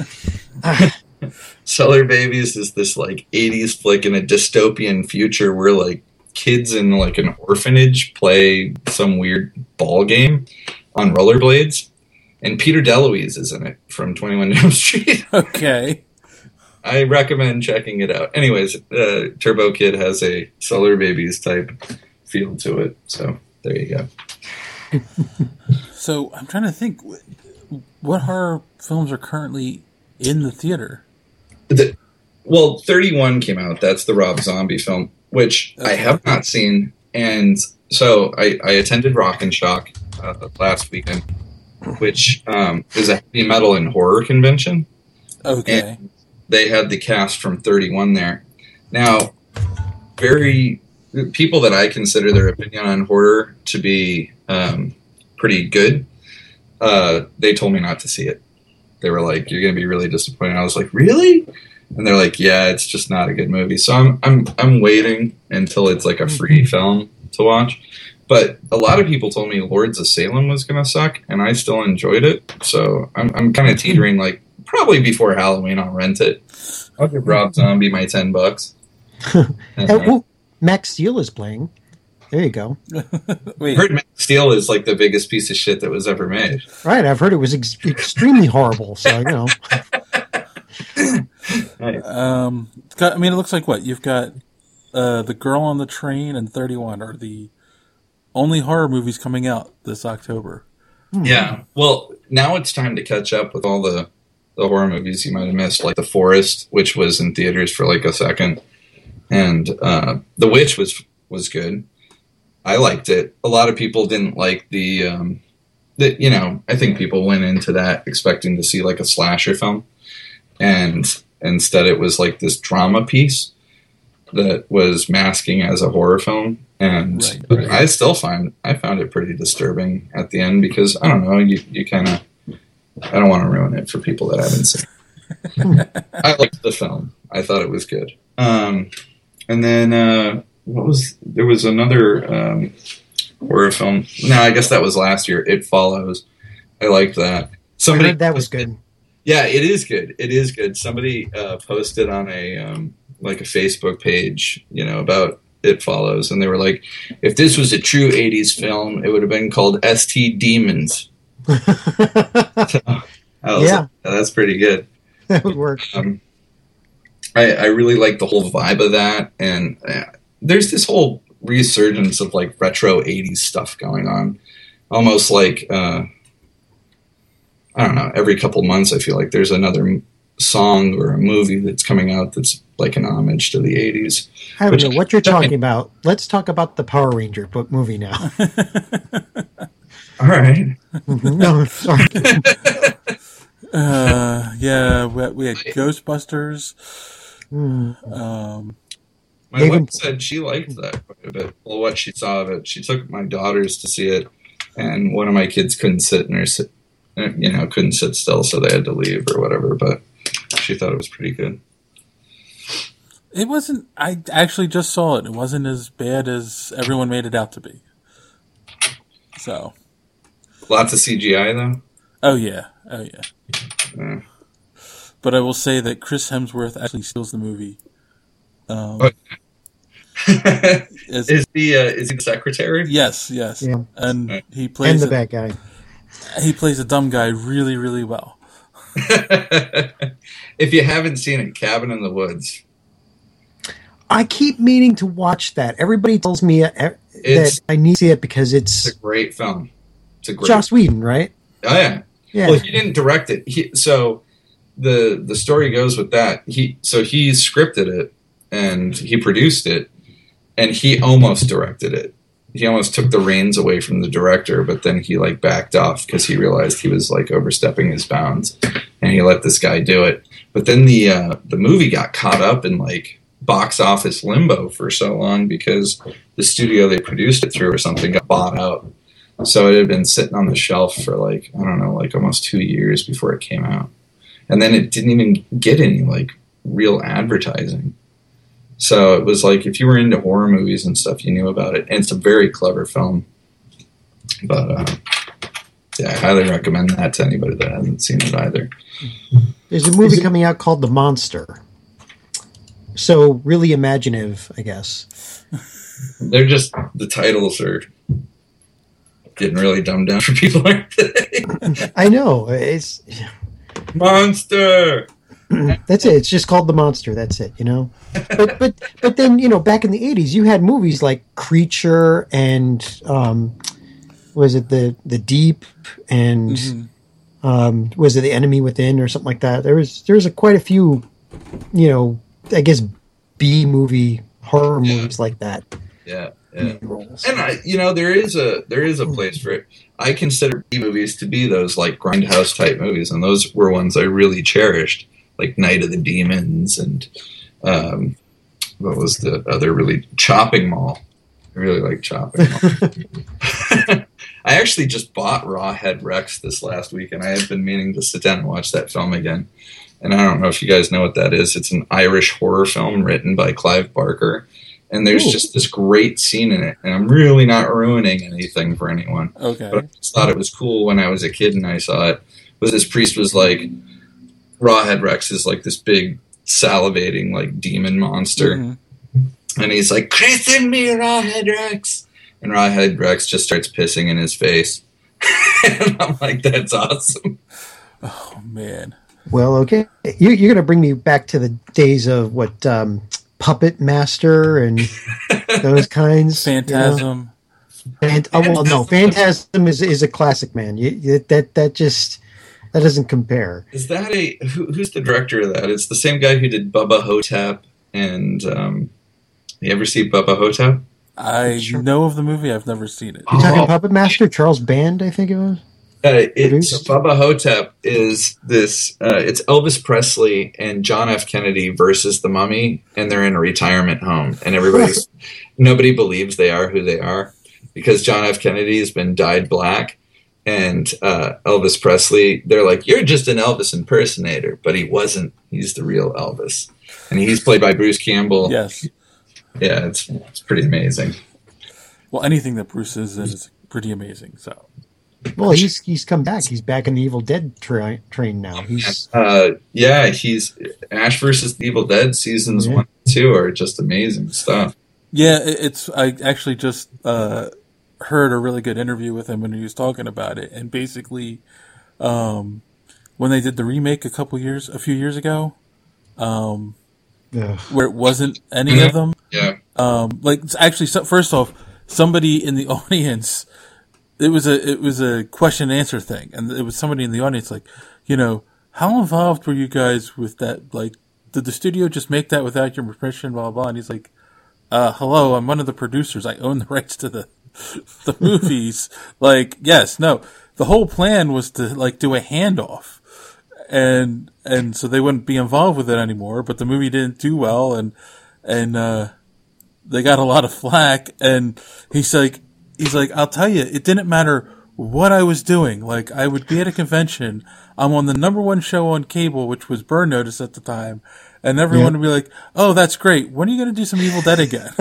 Speaker 2: Solar Babies is this like eighties flick in a dystopian future where like kids in like an orphanage play some weird ball game on rollerblades, and Peter DeLuise is in it from twenty-one Jump Street.
Speaker 3: Okay.
Speaker 2: I recommend checking it out. Anyways, uh, Turbo Kid has a Solar Babies type feel to it. So there you go.
Speaker 3: So I'm trying to think, what horror films are currently in the theater?
Speaker 2: The, well, thirty-one came out. That's the Rob Zombie film, which okay. I have not seen. And so I, I attended Rock and Shock uh, last weekend, which um, is a heavy metal and horror convention.
Speaker 3: Okay.
Speaker 2: And they had the cast from thirty-one there. Now, very people that I consider their opinion on horror to be um, pretty good, uh, they told me not to see it. They were like, "You're going to be really disappointed." I was like, "Really?" And they're like, "Yeah, it's just not a good movie." So I'm I'm I'm waiting until it's like a free film to watch. But a lot of people told me Lords of Salem was going to suck, and I still enjoyed it. So I'm I'm kind of teetering like. Probably before Halloween, I'll rent it. I'll give Rob Zombie my ten bucks.
Speaker 4: And, uh, oh, Max Steel is playing. There you go.
Speaker 2: Wait. I heard Max Steel is like the biggest piece of shit that was ever made.
Speaker 4: Right, I've heard it was ex- extremely horrible. So you know.
Speaker 2: Nice.
Speaker 3: Um, got, I mean, it looks like what you've got. Uh, The Girl on the Train and thirty-one are the only horror movies coming out this October.
Speaker 2: Yeah. Well, now it's time to catch up with all the. the horror movies you might have missed, like The Forest, which was in theaters for like a second, and uh, The Witch was was good. I liked it. A lot of people didn't like the, um, the, you know, I think people went into that expecting to see like a slasher film, and instead it was like this drama piece that was masking as a horror film. And right, right. I still find, I found it pretty disturbing at the end because, I don't know, you, you kind of, I don't want to ruin it for people that haven't seen it. I liked the film. I thought it was good. Um, and then, uh, what was, there was another um, horror film. No, I guess that was last year. It Follows. I liked that. Somebody
Speaker 4: I heard that was good.
Speaker 2: Yeah, it is good. It is good. Somebody uh, posted on a, um, like a Facebook page, you know, about It Follows. And they were like, if this was a true eighties film, it would have been called S T Demons. So, I was
Speaker 4: yeah.
Speaker 2: like, oh, that's pretty good.
Speaker 4: That would work.
Speaker 2: Um, I, I really like the whole vibe of that. And uh, there's this whole resurgence of like retro eighties stuff going on. Almost like, uh, I don't know, every couple months I feel like there's another song or a movie that's coming out that's like an homage to the eighties.
Speaker 4: I don't know what you're talking about. Let's talk about the Power Ranger book movie now.
Speaker 2: All right.
Speaker 4: Mm-hmm. No, sorry.
Speaker 3: uh, yeah, we, we had Ghostbusters.
Speaker 4: Mm.
Speaker 3: Um,
Speaker 2: my wife said she liked that quite a bit. Well, what she saw of it, she took my daughters to see it, and one of my kids couldn't sit in her sit, you know, couldn't sit still, so they had to leave or whatever. But she thought it was pretty good.
Speaker 3: It wasn't. I actually just saw it. It wasn't as bad as everyone made it out to be. So,
Speaker 2: lots of C G I though.
Speaker 3: Oh yeah, oh yeah.
Speaker 2: yeah.
Speaker 3: But I will say that Chris Hemsworth actually steals the movie. Um,
Speaker 2: oh. is, is he uh, is he the secretary?
Speaker 3: Yes, yes.
Speaker 4: Yeah.
Speaker 3: And he plays
Speaker 4: and the
Speaker 3: a,
Speaker 4: bad guy.
Speaker 3: He plays a dumb guy really, really well.
Speaker 2: If you haven't seen it, Cabin in the Woods.
Speaker 4: I keep meaning to watch that. Everybody tells me uh, that I need to see it because it's,
Speaker 2: it's a great film. It's a great
Speaker 4: Joss Whedon, right?
Speaker 2: Oh yeah.
Speaker 4: Yeah.
Speaker 2: Well, he didn't direct it. He, so the the story goes with that. He so he scripted it and he produced it, and he almost directed it. He almost took the reins away from the director, but then he like backed off because he realized he was like overstepping his bounds, and he let this guy do it. But then the uh, the movie got caught up in like box office limbo for so long because the studio they produced it through or something got bought out. So it had been sitting on the shelf for like, I don't know, like almost two years before it came out. And then it didn't even get any like real advertising. So it was like, if you were into horror movies and stuff, you knew about it. And it's a very clever film. But uh, yeah, I highly recommend that to anybody that hasn't seen it either.
Speaker 4: There's a movie coming out called The Monster. So really imaginative, I guess.
Speaker 2: They're just, the titles are getting really dumbed down for people, aren't they?
Speaker 4: I know. It's
Speaker 2: Monster.
Speaker 4: That's it. It's just called The Monster. That's it, you know? But but but then, you know, back in the eighties, you had movies like Creature and, um, was it The the Deep and, mm-hmm. um, was it The Enemy Within or something like that? There was, there was a, quite a few, you know, I guess B-movie horror
Speaker 2: yeah.
Speaker 4: movies like that.
Speaker 2: Yeah. Yeah. And I, you know, there is a there is a place for it. I consider B movies to be those like grindhouse type movies, and those were ones I really cherished, like Night of the Demons and um, what was the other really Chopping Mall. I really like Chopping Mall. I actually just bought Rawhead Rex this last week, and I have been meaning to sit down and watch that film again. And I don't know if you guys know what that is. It's an Irish horror film written by Clive Barker. And there's Ooh. just this great scene in it. And I'm really not ruining anything for anyone.
Speaker 3: Okay.
Speaker 2: But I just thought it was cool when I was a kid and I saw it. Was this priest was like, Rawhead Rex is like this big salivating like demon monster. Mm-hmm. And he's like, christen me, Rawhead Rex. And Rawhead Rex just starts pissing in his face. And I'm like, that's awesome.
Speaker 3: Oh, man.
Speaker 4: Well, okay. You, you're going to bring me back to the days of what... Um, Puppet Master and those kinds.
Speaker 3: Phantasm.
Speaker 4: You know? And oh well, no, Phantasm is is a classic, man. You, you, that that just that doesn't compare.
Speaker 2: Is that a who, who's the director of that? It's the same guy who did Bubba Hotep and um, you ever see Bubba Hotep?
Speaker 3: I sure. know of the movie. I've never seen it.
Speaker 4: You're talking oh. Puppet Master Charles Band, I think it was.
Speaker 2: Uh, it's Bubba Hotep is this. Uh, it's Elvis Presley and John F. Kennedy versus the Mummy, and they're in a retirement home, and everybody, nobody believes they are who they are because John F. Kennedy has been dyed black, and uh, Elvis Presley. They're like, you're just an Elvis impersonator, but he wasn't. He's the real Elvis, and he's played by Bruce Campbell.
Speaker 3: Yes,
Speaker 2: yeah, it's it's pretty amazing.
Speaker 3: Well, anything that Bruce is in is pretty amazing. So.
Speaker 4: Well, he's he's come back. He's back in the Evil Dead tra- train now. He's
Speaker 2: uh, yeah, he's Ash versus the Evil Dead seasons yeah. one and two are just amazing stuff.
Speaker 3: Yeah, it's. I actually just uh, heard a really good interview with him when he was talking about it, and basically, um, when they did the remake a couple years, a few years ago, um, yeah. where it wasn't any mm-hmm. of them.
Speaker 2: Yeah.
Speaker 3: Um, like actually, so, first off, somebody in the audience. It was a it was a question and answer thing, and it was somebody in the audience like, you know, how involved were you guys with that? Like, did the studio just make that without your permission? Blah blah. blah. And he's like, uh, "Hello, I'm one of the producers. I own the rights to the the movies." Like, yes, no. The whole plan was to like do a handoff, and and so they wouldn't be involved with it anymore. But the movie didn't do well, and and uh, they got a lot of flack. And he's like. He's like, I'll tell you, it didn't matter what I was doing. Like, I would be at a convention. I'm on the number one show on cable, which was Burn Notice at the time. And everyone yeah. would be like, oh, that's great. When are you going to do some Evil Dead again?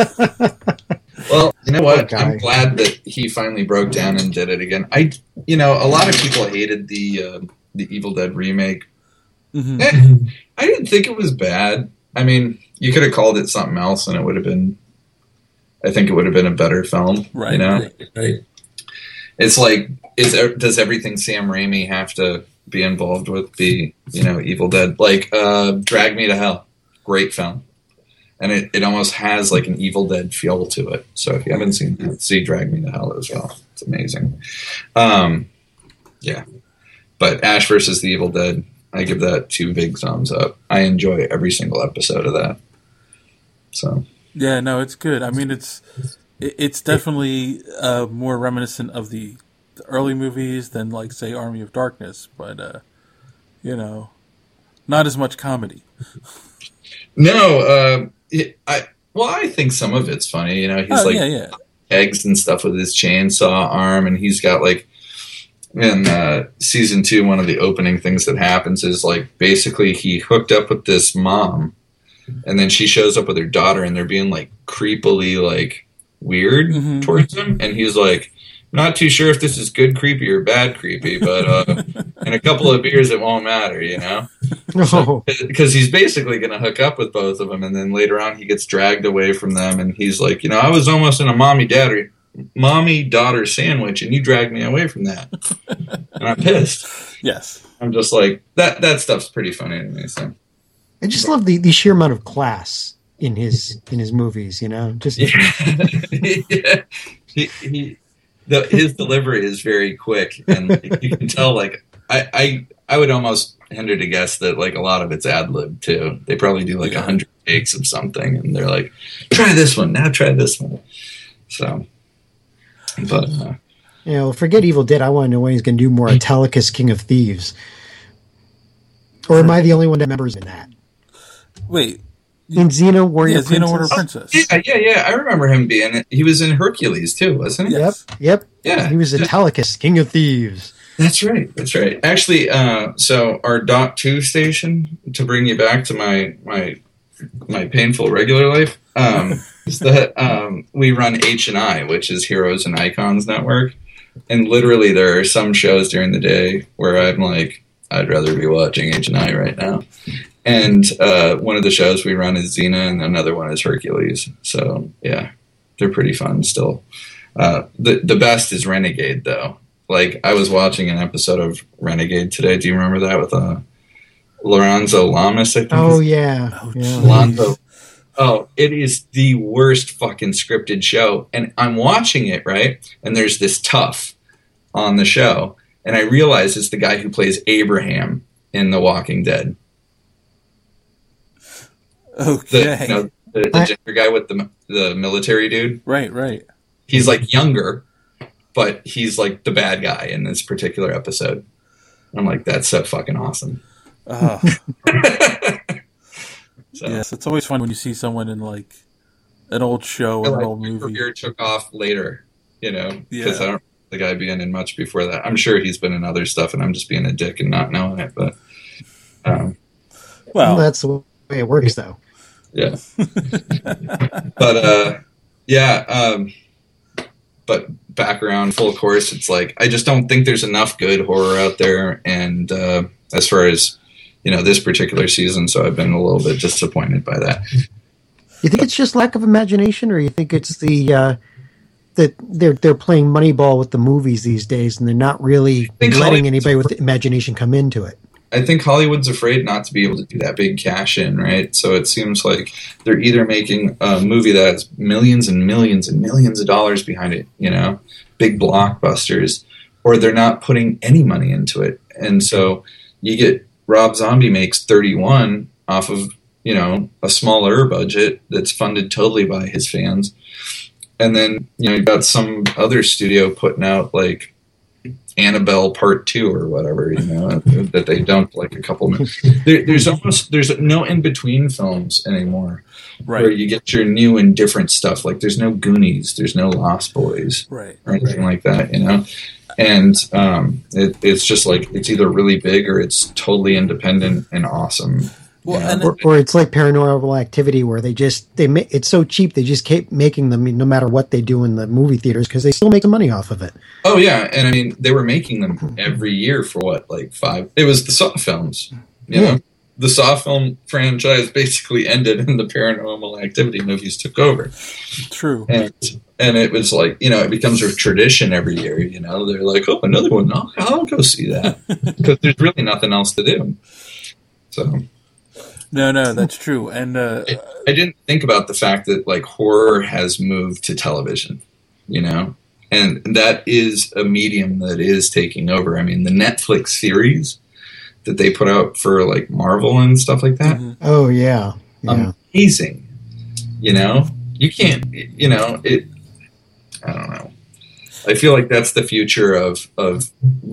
Speaker 2: Well, you know what? I'm glad that he finally broke down and did it again. I, you know, a lot of people hated the uh, the Evil Dead remake. Mm-hmm. Eh, I didn't think it was bad. I mean, you could have called it something else and it would have been I think it would have been a better film,
Speaker 3: right?
Speaker 2: You know,
Speaker 3: right, right.
Speaker 2: It's like, is does everything Sam Raimi have to be involved with be, you know, Evil Dead? Like, uh, Drag Me to Hell, great film, and it, it almost has like an Evil Dead feel to it. So if you haven't seen that, see Drag Me to Hell as well. It's amazing. Um, yeah, but Ash versus the Evil Dead, I give that two big thumbs up. I enjoy every single episode of that. So.
Speaker 3: Yeah, no, it's good. I mean, it's it's definitely uh, more reminiscent of the, the early movies than, like, say, Army of Darkness, but, uh, you know, not as much comedy.
Speaker 2: No, uh, it, I well, I think some of it's funny. You know, he's, oh, like,
Speaker 3: yeah, yeah.
Speaker 2: eggs and stuff with his chainsaw arm, and he's got, like, in uh, season two, one of the opening things that happens is, like, basically he hooked up with this mom, and then she shows up with her daughter, and they're being, like, creepily, like, weird mm-hmm. towards him. And he's like, not too sure if this is good creepy or bad creepy, but uh, in a couple of beers, it won't matter, you know?
Speaker 4: No.
Speaker 2: Because he's basically going to hook up with both of them, and then later on he gets dragged away from them, and he's like, you know, I was almost in a mommy-daddy, mommy-daughter sandwich, and you dragged me away from that. And I'm pissed.
Speaker 3: Yes.
Speaker 2: I'm just like, that, that stuff's pretty funny to me, so...
Speaker 4: I just love the, the sheer amount of class in his in his movies, you know. Just
Speaker 2: yeah. yeah. He, he, the, his delivery is very quick, and like, you can tell. Like I, I, I would almost hinder to guess that like a lot of it's ad lib too. They probably do like a hundred takes of something, and they're like, "Try this one now. Try this one." So, but uh,
Speaker 4: you know, forget Evil Dead. I want to know when he's going to do more Italicus King of Thieves, or am I the only one that remembers in that?
Speaker 3: Wait,
Speaker 4: in Xena Warrior
Speaker 3: yeah,
Speaker 4: Princess?
Speaker 3: Xena Warrior Princess.
Speaker 2: Oh, yeah, yeah, yeah. I remember him being. He was in Hercules too, wasn't he?
Speaker 4: Yep, yep.
Speaker 2: Yeah,
Speaker 4: he was Italicus, King of Thieves.
Speaker 2: That's right. That's right. Actually, uh, so our dot two station, to bring you back to my my my painful regular life, um, is that um, we run H and I, which is Heroes and Icons Network, and literally there are some shows during the day where I'm like, I'd rather be watching H and I right now. And uh, one of the shows we run is Xena, and another one is Hercules. So, yeah, they're pretty fun still. Uh, the the best is Renegade, though. Like, I was watching an episode of Renegade today. Do you remember that with uh, Lorenzo Lamas, I think?
Speaker 4: Oh, yeah. Oh, yeah.
Speaker 2: Lonzo. Oh, it is the worst fucking scripted show. And I'm watching it, right? And there's this tough on the show. and I realized it's the guy who plays Abraham in The Walking Dead.
Speaker 3: Okay.
Speaker 2: The, you know, the, the ginger guy with the the military dude.
Speaker 3: Right, right.
Speaker 2: He's like younger, but he's like the bad guy in this particular episode. I'm like, that's so fucking awesome.
Speaker 3: Uh,
Speaker 2: so,
Speaker 3: yes, it's always fun when you see someone in like an old show or
Speaker 2: like,
Speaker 3: an old
Speaker 2: my
Speaker 3: movie.
Speaker 2: career took off later, you know, because
Speaker 3: Yeah.
Speaker 2: I don't the guy being in much before that. I'm sure he's been in other stuff, and I'm just being a dick and not knowing it. But um,
Speaker 3: Well,
Speaker 4: that's the way it works, though.
Speaker 2: yeah, but uh, yeah, um, but background full course. It's like I just don't think there's enough good horror out there, and uh, as far as you know, this particular season, so I've been a little bit disappointed by that.
Speaker 4: You think it's just lack of imagination, or you think it's the uh, that they're they're playing Moneyball with the movies these days, and they're not really
Speaker 2: think
Speaker 4: letting
Speaker 2: Hollywood's
Speaker 4: anybody with imagination come into it?
Speaker 2: I think Hollywood's afraid not to be able to do that big cash in, right? So it seems like they're either making a movie that has millions and millions and millions of dollars behind it, you know, big blockbusters, or they're not putting any money into it. And so you get Rob Zombie makes thirty-one off of, you know, a smaller budget that's funded totally by his fans. And then, you know, you've got some other studio putting out like Annabelle Part Two or whatever, you know, that they dumped like a couple minutes. There, there's almost there's no in between films anymore,
Speaker 3: right,
Speaker 2: where you get your new and different stuff. Like there's no Goonies, there's no Lost Boys,
Speaker 3: right,
Speaker 2: or anything like that, you know. And um, it, it's just like it's either really big or it's totally independent and awesome.
Speaker 3: Well,
Speaker 2: you know?
Speaker 3: and
Speaker 4: Or, or it's like Paranormal Activity, where they just they ma- it's so cheap they just keep making them no matter what they do in the movie theaters because they still make the money off of it.
Speaker 2: Oh yeah, and I mean they were making them every year for what, like five? It was the Saw films, you
Speaker 4: Yeah.
Speaker 2: know. The Saw film franchise basically ended, and the Paranormal Activity movies took over.
Speaker 3: true.
Speaker 2: And and it was like, you know, it becomes a tradition every year. You know, they're like, oh, another one. I'll, I'll go see that because there's really nothing else to do. So.
Speaker 3: No, no, that's true. And uh,
Speaker 2: I, I didn't think about the fact that like horror has moved to television, you know, and that is a medium that is taking over. I mean, the Netflix series that they put out for like Marvel and stuff like that,
Speaker 3: mhm.
Speaker 4: Oh yeah, yeah.
Speaker 2: amazing. You know, you can't, you know, it. I don't know. I feel like that's the future of of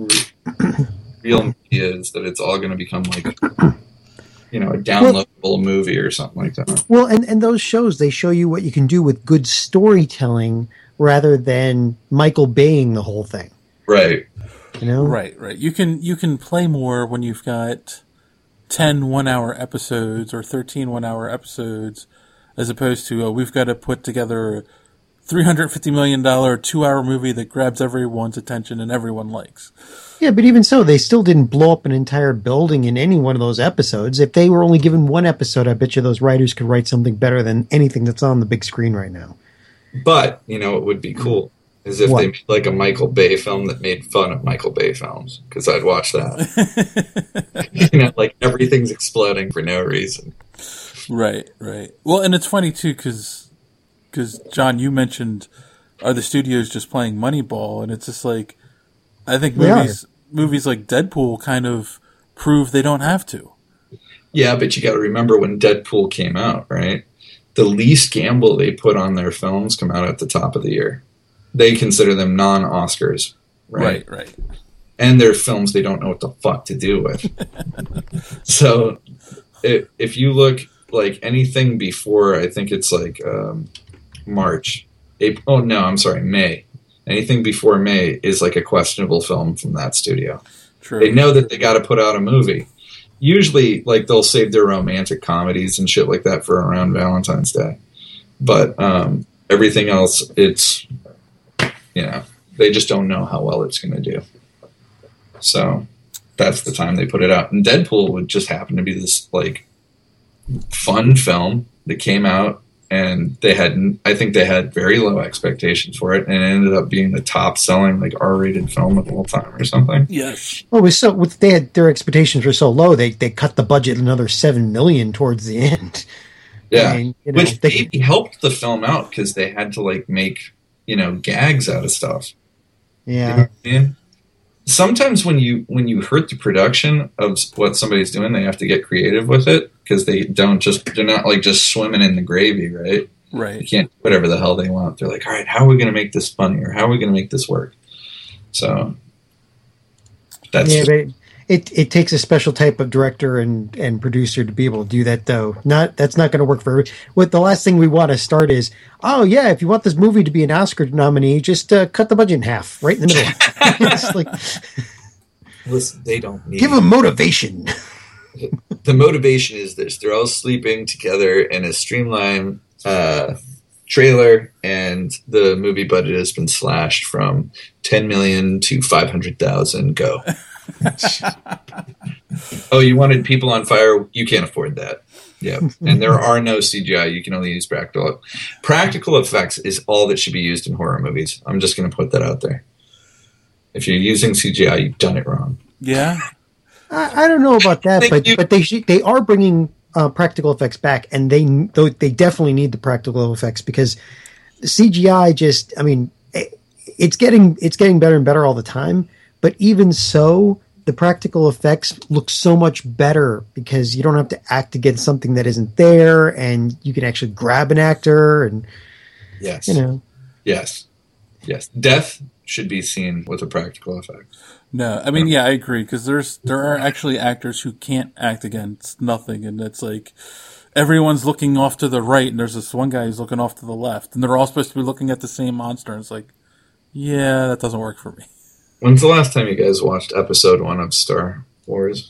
Speaker 2: real media, is that it's all going to become like, you know, a downloadable movie or something like that.
Speaker 4: Well, and, and those shows, they show you what you can do with good storytelling rather than Michael Baying the whole thing.
Speaker 2: Right.
Speaker 4: You know?
Speaker 3: right, right. You can you can play more when you've got ten one-hour episodes or thirteen one-hour episodes, as opposed to uh, we've got to put together a three hundred fifty million dollars two-hour movie that grabs everyone's attention and everyone likes.
Speaker 4: Yeah, but even so, they still didn't blow up an entire building in any one of those episodes. If they were only given one episode, I bet you those writers could write something better than anything that's on the big screen right now.
Speaker 2: But, you know, it would be cool is if
Speaker 4: What?
Speaker 2: they made like a Michael Bay film that made fun of Michael Bay films, because I'd watch that. You know, like everything's exploding for no reason.
Speaker 3: Right, right. Well, and it's funny too because John, you mentioned are the studios just playing Moneyball, and it's just like I think
Speaker 4: They
Speaker 3: movies movies like Deadpool kind of prove they don't have to.
Speaker 2: Yeah, but you got to remember when Deadpool came out, right? The least gamble they put on their films come out at the top of the year. They consider them non-Oscars, right?
Speaker 3: Right, right.
Speaker 2: And they're films they don't know what the fuck to do with. So if, if you look like anything before, I think it's like um, March. April, oh, no, I'm sorry, May. Anything before May is like a questionable film from that studio.
Speaker 3: True.
Speaker 2: They know that they got to put out a movie. Usually, like, they'll save their romantic comedies and shit like that for around Valentine's Day. But um, everything else, it's, you know, they just don't know how well it's going to do. So that's the time they put it out. And Deadpool would just happen to be this, like, fun film that came out, and they had, I think they had very low expectations for it, and it ended up being the top selling, like, R-rated film of all time or something.
Speaker 3: Yes.
Speaker 4: Well, it was so with they had their expectations were so low, they they cut the budget another seven million towards the end.
Speaker 2: Yeah,
Speaker 4: And, you know,
Speaker 2: which
Speaker 4: they-
Speaker 2: maybe helped the film out because they had to like make, you know, gags out of stuff. You know
Speaker 4: Yeah,
Speaker 2: what I mean? sometimes when you when you hurt the production of what somebody's doing, they have to get creative with it because they don't just they're not like just swimming in the gravy, right?
Speaker 3: Right.
Speaker 2: You can't do whatever the hell they want. They're like, all right, how are we going to make this funny, or how are we going to make this work? So that's
Speaker 4: yeah,
Speaker 2: just,
Speaker 4: but it it takes a special type of director and, and producer to be able to do that, though. Not that's not going to work for every. What the last thing we want to start is, oh yeah, if you want this movie to be an Oscar nominee, just uh, cut the budget in half, right in the middle. It's like,
Speaker 2: listen, they don't need
Speaker 4: give them motivation.
Speaker 2: The motivation is this: they're all sleeping together in a streamlined uh, trailer, and the movie budget has been slashed from ten million to five hundred thousand. Go. Oh, you wanted people on fire? You can't afford that. Yeah, and there are no C G I. You can only use practical. Practical effects is all that should be used in horror movies. I'm just going to put that out there. If you're using C G I, you've done it wrong.
Speaker 3: Yeah.
Speaker 4: I, I don't know about that,
Speaker 2: Thank
Speaker 4: but
Speaker 2: you.
Speaker 4: but they should, they are bringing uh, practical effects back, and they though they definitely need the practical effects because the C G I just I mean it, it's getting it's getting better and better all the time. But even so, the practical effects look so much better because you don't have to act against something that isn't there, and you can actually grab an actor, and
Speaker 2: Yes.
Speaker 4: you know.
Speaker 2: Yes. Yes. Death should be seen with a practical effect.
Speaker 3: No, I mean, yeah, I agree because there's there are actually actors who can't act against nothing, and it's like everyone's looking off to the right, and there's this one guy who's looking off to the left, and they're all supposed to be looking at the same monster, and it's like, yeah, that doesn't work for me.
Speaker 2: When's the last time you guys watched episode one of Star Wars?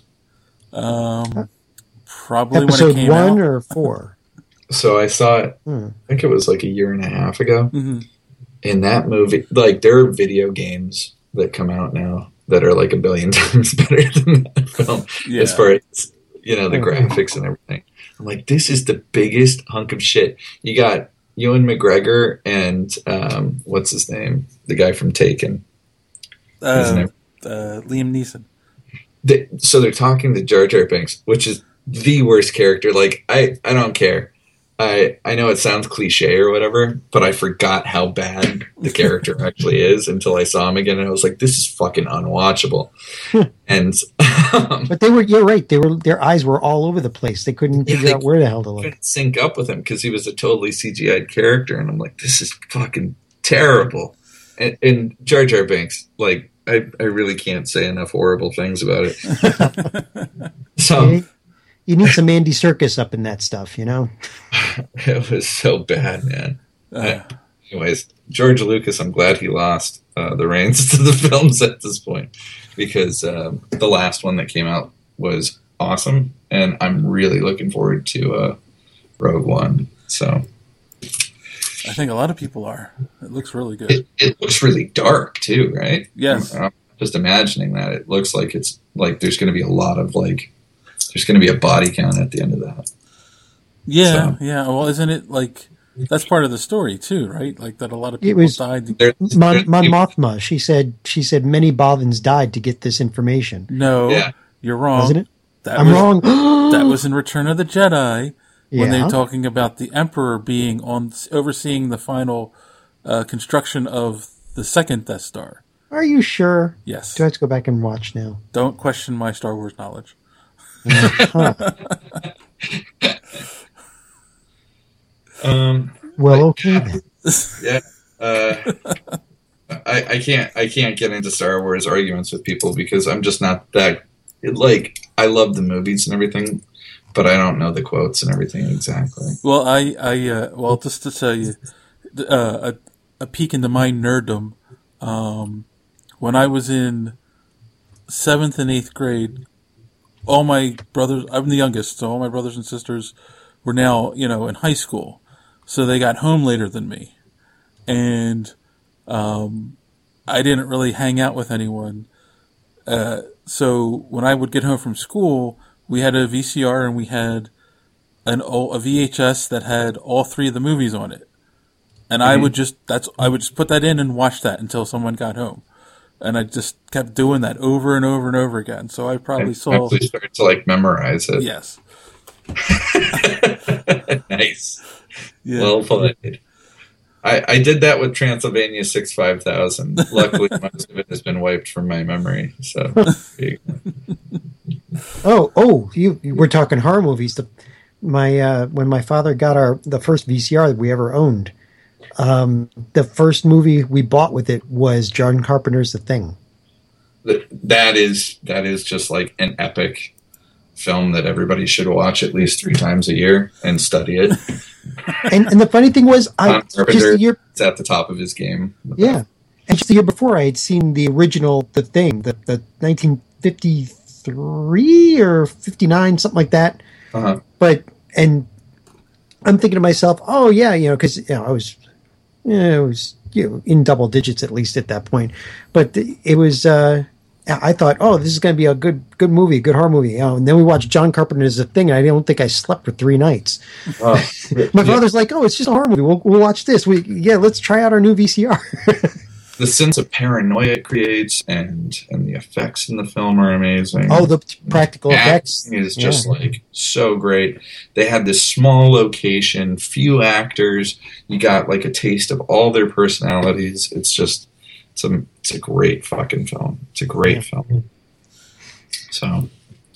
Speaker 3: Um, probably
Speaker 4: Episode
Speaker 3: when it came
Speaker 4: one
Speaker 3: out.
Speaker 4: or four.
Speaker 2: So I saw it,
Speaker 4: Hmm.
Speaker 2: I think it was like a year and a half ago.
Speaker 3: Mm-hmm.
Speaker 2: In that movie, like there are video games that come out now that are like a billion times better than that film
Speaker 3: Yeah.
Speaker 2: as far as, you know, the
Speaker 4: Mhm.
Speaker 2: graphics and everything. I'm like, this is the biggest hunk of shit. You got Ewan McGregor and um, what's his name? The guy from Taken. Isn't
Speaker 3: Uh,
Speaker 2: it?
Speaker 3: uh, Liam Neeson.
Speaker 2: They, so they're talking to Jar Jar Binks, which is the worst character. Like, I, I don't care. I I know it sounds cliche or whatever, but I forgot how bad the character actually is until I saw him again, and I was like, "This is fucking unwatchable." and um,
Speaker 4: But they were you're right. They were their eyes were all over the place. They couldn't
Speaker 2: Yeah,
Speaker 4: figure
Speaker 2: they
Speaker 4: out where the hell to look.
Speaker 2: couldn't sync up with him because he was a totally C G I'd character, and I'm like, "This is fucking terrible." And, and Jar Jar Binks, like, I I really can't say enough horrible things about it. so.
Speaker 4: You- You need some Andy Serkis up in that stuff, you know?
Speaker 2: It was so bad, man.
Speaker 3: Uh,
Speaker 2: Anyways, George Lucas, I'm glad he lost uh, the reins to the films at this point because um, the last one that came out was awesome, and I'm really looking forward to uh, Rogue One. So
Speaker 3: I think a lot of people are. It looks really good.
Speaker 2: it, it looks really dark too, right?
Speaker 3: Yes.
Speaker 2: I'm, I'm just imagining that it looks like it's like there's going to be a lot of like there's going to be a body count at the end of that.
Speaker 3: Yeah,
Speaker 2: So-
Speaker 3: yeah. Well, isn't it like that's part of the story too, right? Like that a lot of
Speaker 4: It
Speaker 3: people
Speaker 4: was-
Speaker 3: died.
Speaker 2: There-
Speaker 4: Mon,
Speaker 2: there-
Speaker 4: Mon Mothma, she said she said many Bothans died to get this information.
Speaker 3: No,
Speaker 2: Yeah.
Speaker 3: you're wrong.
Speaker 4: Wasn't it?
Speaker 3: That
Speaker 4: I'm
Speaker 3: was,
Speaker 4: wrong.
Speaker 3: That was in Return of the Jedi when
Speaker 4: Yeah.
Speaker 3: they're talking about the Emperor being on overseeing the final uh, construction of the second Death Star.
Speaker 4: Are you sure?
Speaker 3: Yes.
Speaker 4: Do I have to go back and watch now?
Speaker 3: Don't question my Star Wars knowledge.
Speaker 2: Um,
Speaker 4: Well, okay then.
Speaker 2: yeah. Uh, I, I can't I can't get into Star Wars arguments with people because I'm just not that like I love the movies and everything, but I don't know the quotes and everything exactly.
Speaker 3: Well, I, I, uh, well, just to tell you, uh, a, a peek into my nerddom. Um, when I was in seventh and eighth grade, all my brothers, I'm the youngest, so all my brothers and sisters were now, you know, in high school. So they got home later than me. And, um, I didn't really hang out with anyone. Uh, so when I would get home from school, we had a V C R and we had an o- a V H S that had all three of the movies on it. And I would just, that's, I would just put that in and watch that until someone got home. And I just kept doing that over and over and over again. So I probably
Speaker 2: I
Speaker 3: saw,
Speaker 2: actually started to like memorize it.
Speaker 3: yes.
Speaker 2: Nice.
Speaker 3: Yeah.
Speaker 2: Well played. I, I did that with Transylvania six five thousand. Luckily, most of it has been wiped from my memory. So,
Speaker 4: oh, oh, you, you we're talking horror movies. The, my uh, when my father got our the first V C R that we ever owned, um, the first movie we bought with it was John Carpenter's The Thing.
Speaker 2: That is that is just like an epic film that everybody should watch at least three times a year and study it.
Speaker 4: And and the funny thing was, I just the year
Speaker 2: it's at the top of his game.
Speaker 4: Yeah, and just the year before, I had seen the original The Thing, the the nineteen fifty-three or fifty-nine, something like that.
Speaker 2: Uh-huh.
Speaker 4: But and I'm thinking to myself, oh yeah, you know, because you know, I was, you know, I was you know, in double digits at least at that point. But it was. Uh, I thought, oh, this is going to be a good, good movie, good horror movie. You know, and then we watched John Carpenter's The Thing, and I don't think I slept for three nights. Oh, My yeah. father's like, oh, it's just a horror movie. We'll, we'll watch this. We, yeah, let's try out our new V C R.
Speaker 2: The sense of paranoia it creates, and and the effects in the film are amazing.
Speaker 4: Oh, the practical
Speaker 2: the
Speaker 4: effects
Speaker 2: is just yeah. like so great. They had this small location, few actors. You got like a taste of all their personalities. It's just. It's a, it's a great fucking film. It's a great film. So.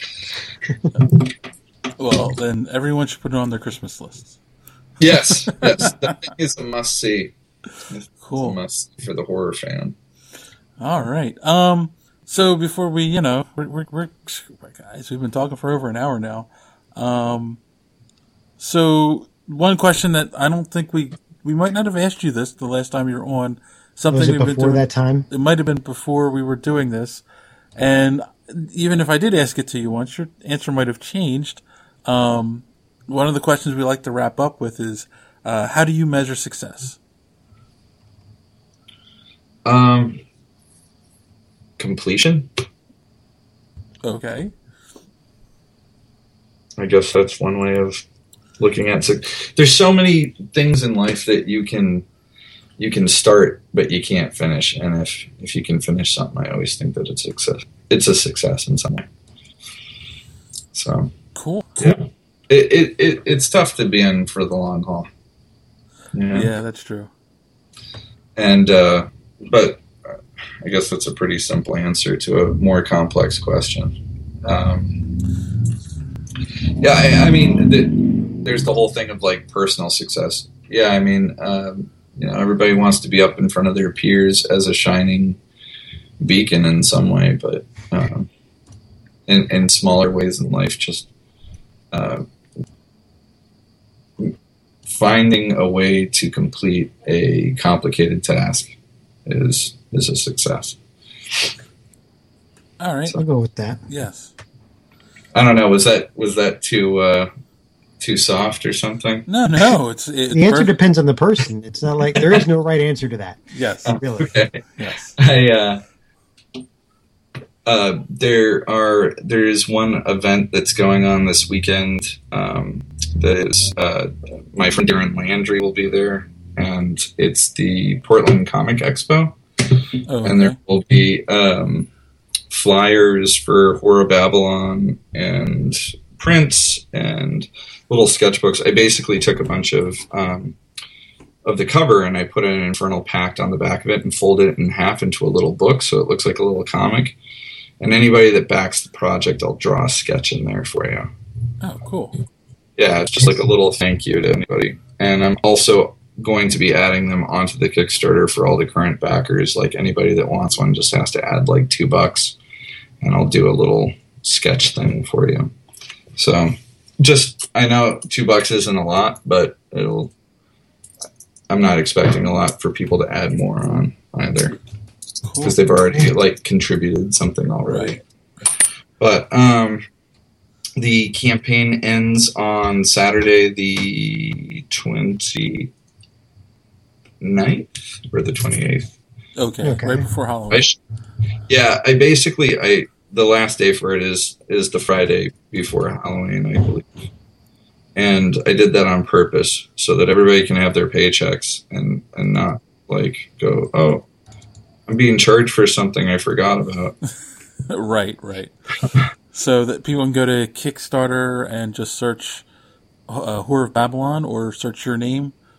Speaker 3: Well, then everyone should put it on their Christmas lists.
Speaker 2: Yes. Yes. That thing is a must-see. It's
Speaker 3: cool.
Speaker 2: a must for the horror fan.
Speaker 3: All right. Um. So before we, you know, we're, we're, we're guys, we've been talking for over an hour now. Um. So one question that I don't think we, we might not have asked you this the last time you were on. Something
Speaker 4: was it
Speaker 3: we've been
Speaker 4: before
Speaker 3: doing,
Speaker 4: that time?
Speaker 3: It might have been before we were doing this. And even if I did ask it to you once, your answer might have changed. Um, one of the questions we like to wrap up with is, uh, how do you measure success?
Speaker 2: Um, completion.
Speaker 3: Okay.
Speaker 2: I guess that's one way of looking at it. There's so many things in life that you can you can start, but you can't finish. And if, if you can finish something, I always think that it's success. It's a success in some way. So
Speaker 3: cool.
Speaker 2: Yeah, it, it, it it's tough to be in for the long haul. You know?
Speaker 3: Yeah, that's true.
Speaker 2: And uh, but I guess that's a pretty simple answer to a more complex question. Um, yeah, I, I mean, the, there's the whole thing of like personal success. Yeah, I mean. Um, You know, everybody wants to be up in front of their peers as a shining beacon in some way, but um, in, in smaller ways in life, just uh, finding a way to complete a complicated task is is a success.
Speaker 3: All right,
Speaker 4: so, I'll go with that.
Speaker 3: Yes.
Speaker 2: I don't know. Was that was that too? Uh, Too soft or something?
Speaker 3: No, no. It's, it's
Speaker 4: the answer
Speaker 3: perfect.
Speaker 4: depends on the person. It's not like there is no right answer to that.
Speaker 3: Yes,
Speaker 4: really.
Speaker 2: Okay.
Speaker 3: Yes.
Speaker 2: I uh, uh, there are there is one event that's going on this weekend. Um, that is uh, my friend Darren Landry will be there, and it's the Portland Comic Expo,
Speaker 3: Oh,
Speaker 2: and there
Speaker 3: okay.
Speaker 2: will be um, flyers for Horror Babylon and prints and little sketchbooks. I basically took a bunch of um, of the cover and I put an Infernal Pact on the back of it and folded it in half into a little book so it looks like a little comic. And anybody that backs the project, I'll draw a sketch in there for you.
Speaker 3: Oh, cool.
Speaker 2: Yeah, it's just like a little thank you to anybody. And I'm also going to be adding them onto the Kickstarter for all the current backers. Like anybody that wants one just has to add like two bucks and I'll do a little sketch thing for you. So just, I know two bucks isn't a lot, but it'll, I'm not expecting a lot for people to add more on either. Because
Speaker 3: Cool.
Speaker 2: they've already like contributed something already. But um, the campaign ends on Saturday the twenty-ninth or the twenty-eighth.
Speaker 3: Okay.
Speaker 4: Okay.
Speaker 3: Right before Halloween.
Speaker 2: I sh- yeah, I basically I the last day for it is is the Friday before Halloween, I believe. And I did that on purpose so that everybody can have their paychecks and, and not like go, oh, I'm being charged for something I forgot about.
Speaker 3: Right, right. So that people can go to Kickstarter and just search uh, Horror of Babylon or search your name.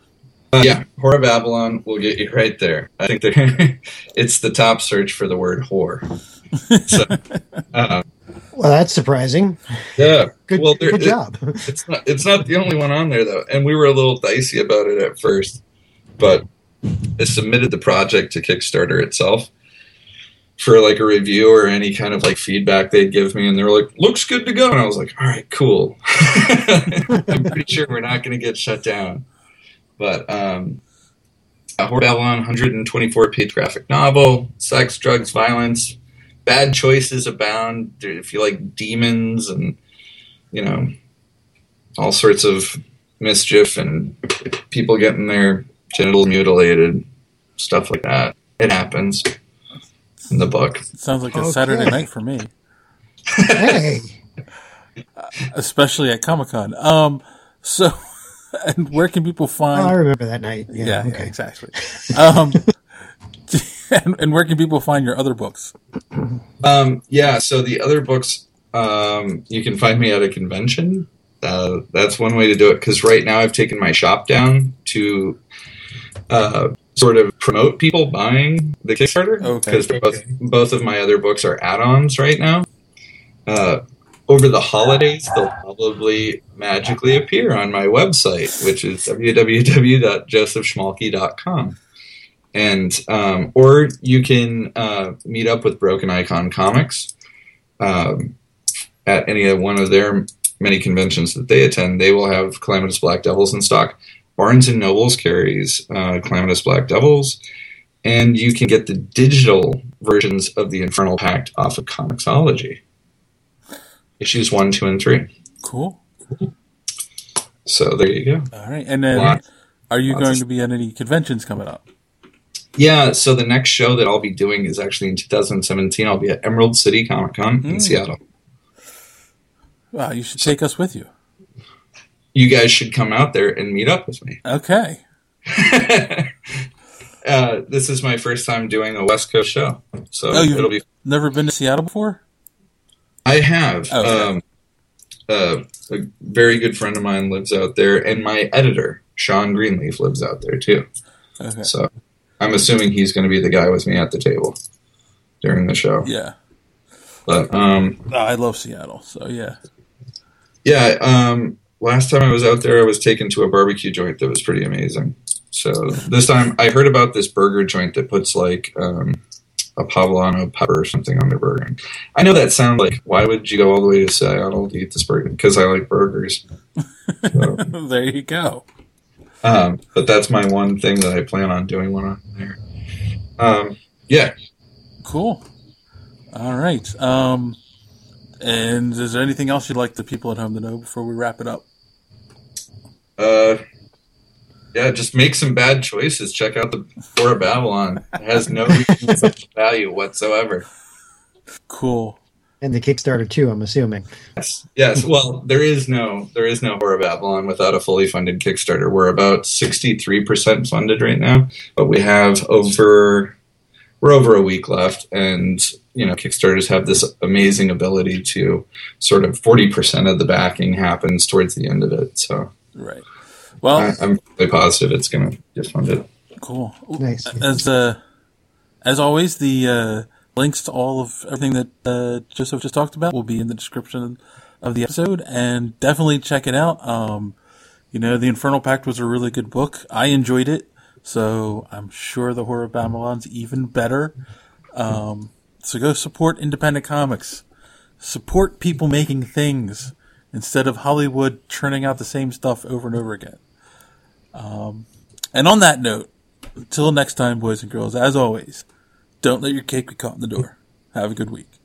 Speaker 2: Uh, yeah, Whore of Babylon will get you right there. I think they're it's the top search for the word whore. So, uh,
Speaker 4: well, that's surprising.
Speaker 2: Yeah,
Speaker 4: good,
Speaker 2: well, there,
Speaker 4: good job.
Speaker 2: It, it's not it's not the only one on there though, and we were a little dicey about it at first, but I submitted the project to Kickstarter itself for like a review or any kind of like feedback they'd give me, and they were like, "Looks good to go," and I was like, "All right, cool." I'm pretty sure we're not going to get shut down. But um, Whore of Babylon, one hundred twenty-four page graphic novel, sex, drugs, violence, bad choices abound. If you like demons and, you know, all sorts of mischief and people getting their genitals mutilated, stuff like that, it happens in the book.
Speaker 3: Sounds like a
Speaker 4: Okay.
Speaker 3: Saturday night for me,
Speaker 4: Hey,
Speaker 3: especially at Comic-Con. Um, so, and where can people
Speaker 4: oh,
Speaker 3: find...
Speaker 4: I remember that night. Yeah,
Speaker 3: Yeah, yeah,
Speaker 4: okay.
Speaker 3: exactly. Um, and, and where can people find your other books?
Speaker 2: Um, yeah, so the other books, um, you can find me at a convention. Uh, that's one way to do it, because right now I've taken my shop down to uh, sort of promote people buying the Kickstarter,
Speaker 3: Okay.
Speaker 2: because both, both of my other books are add-ons right now. Uh, over the holidays, they'll probably magically appear on my website, which is w w w dot joseph schmalke dot com. And um, or you can uh, meet up with Broken Icon Comics um, at any of one of their many conventions that they attend. They will have Calamitous Black Devils in stock. Barnes and Nobles carries uh, Calamitous Black Devils, and you can get the digital versions of the Infernal Pact off of Comixology. Issues one, two, and three.
Speaker 3: Cool.
Speaker 2: So there you go.
Speaker 3: All right. And then,
Speaker 2: Lots-
Speaker 3: are you
Speaker 2: lots
Speaker 3: going
Speaker 2: of-
Speaker 3: to be at any conventions coming up?
Speaker 2: Yeah, so the next show that I'll be doing is actually in two thousand seventeen. I'll be at Emerald City Comic Con in
Speaker 3: Mm.
Speaker 2: Seattle.
Speaker 3: Wow, you should take us with you.
Speaker 2: You guys should come out there and meet up with me.
Speaker 3: Okay.
Speaker 2: uh, this is my first time doing a West Coast show, so
Speaker 3: Oh, you've
Speaker 2: it'll be.
Speaker 3: never been to Seattle before?
Speaker 2: I have.
Speaker 3: Okay.
Speaker 2: Um, uh, a very good friend of mine lives out there, and my editor, Sean Greenleaf, lives out there too.
Speaker 3: Okay.
Speaker 2: So I'm assuming he's going to be the guy with me at the table during the show.
Speaker 3: Yeah.
Speaker 2: But um,
Speaker 3: Oh, I love Seattle, so yeah.
Speaker 2: yeah, um, last time I was out there, I was taken to a barbecue joint that was pretty amazing. So this time, I heard about this burger joint that puts like um, a poblano pepper or something on their burger. I know that sounds like, why would you go all the way to Seattle to eat this burger? Because I like burgers. So,
Speaker 3: There you go.
Speaker 2: um, but that's my one thing that I plan on doing when I'm there. Um, yeah.
Speaker 3: Cool. All right. Um, and is there anything else you'd like the people at home to know before we wrap it up?
Speaker 2: Uh, yeah, just make some bad choices. Check out the Whore of Babylon. It has no value whatsoever.
Speaker 3: Cool.
Speaker 4: And the Kickstarter too, I'm assuming.
Speaker 2: Yes, yes. Well, there is no there is no Whore of Babylon without a fully funded Kickstarter. We're about sixty-three percent funded right now, but we have over we're over a week left, and you know, Kickstarters have this amazing ability to sort of forty percent of the backing happens towards the end of it. So
Speaker 3: Right. Well,
Speaker 2: I, I'm really positive it's going to get funded.
Speaker 3: cool.
Speaker 4: Nice.
Speaker 3: As uh, as always, the uh, links to all of everything that uh, Joseph just talked about will be in the description of the episode, and definitely check it out. Um, you know, the Infernal Pact was a really good book. I enjoyed it, so I'm sure the Whore of Babylon's even better. Um, so go support independent comics. Support people making things instead of Hollywood churning out the same stuff over and over again. Um, and on that note, until next time, boys and girls, as always, don't let your cake be caught in the door. Have a good week.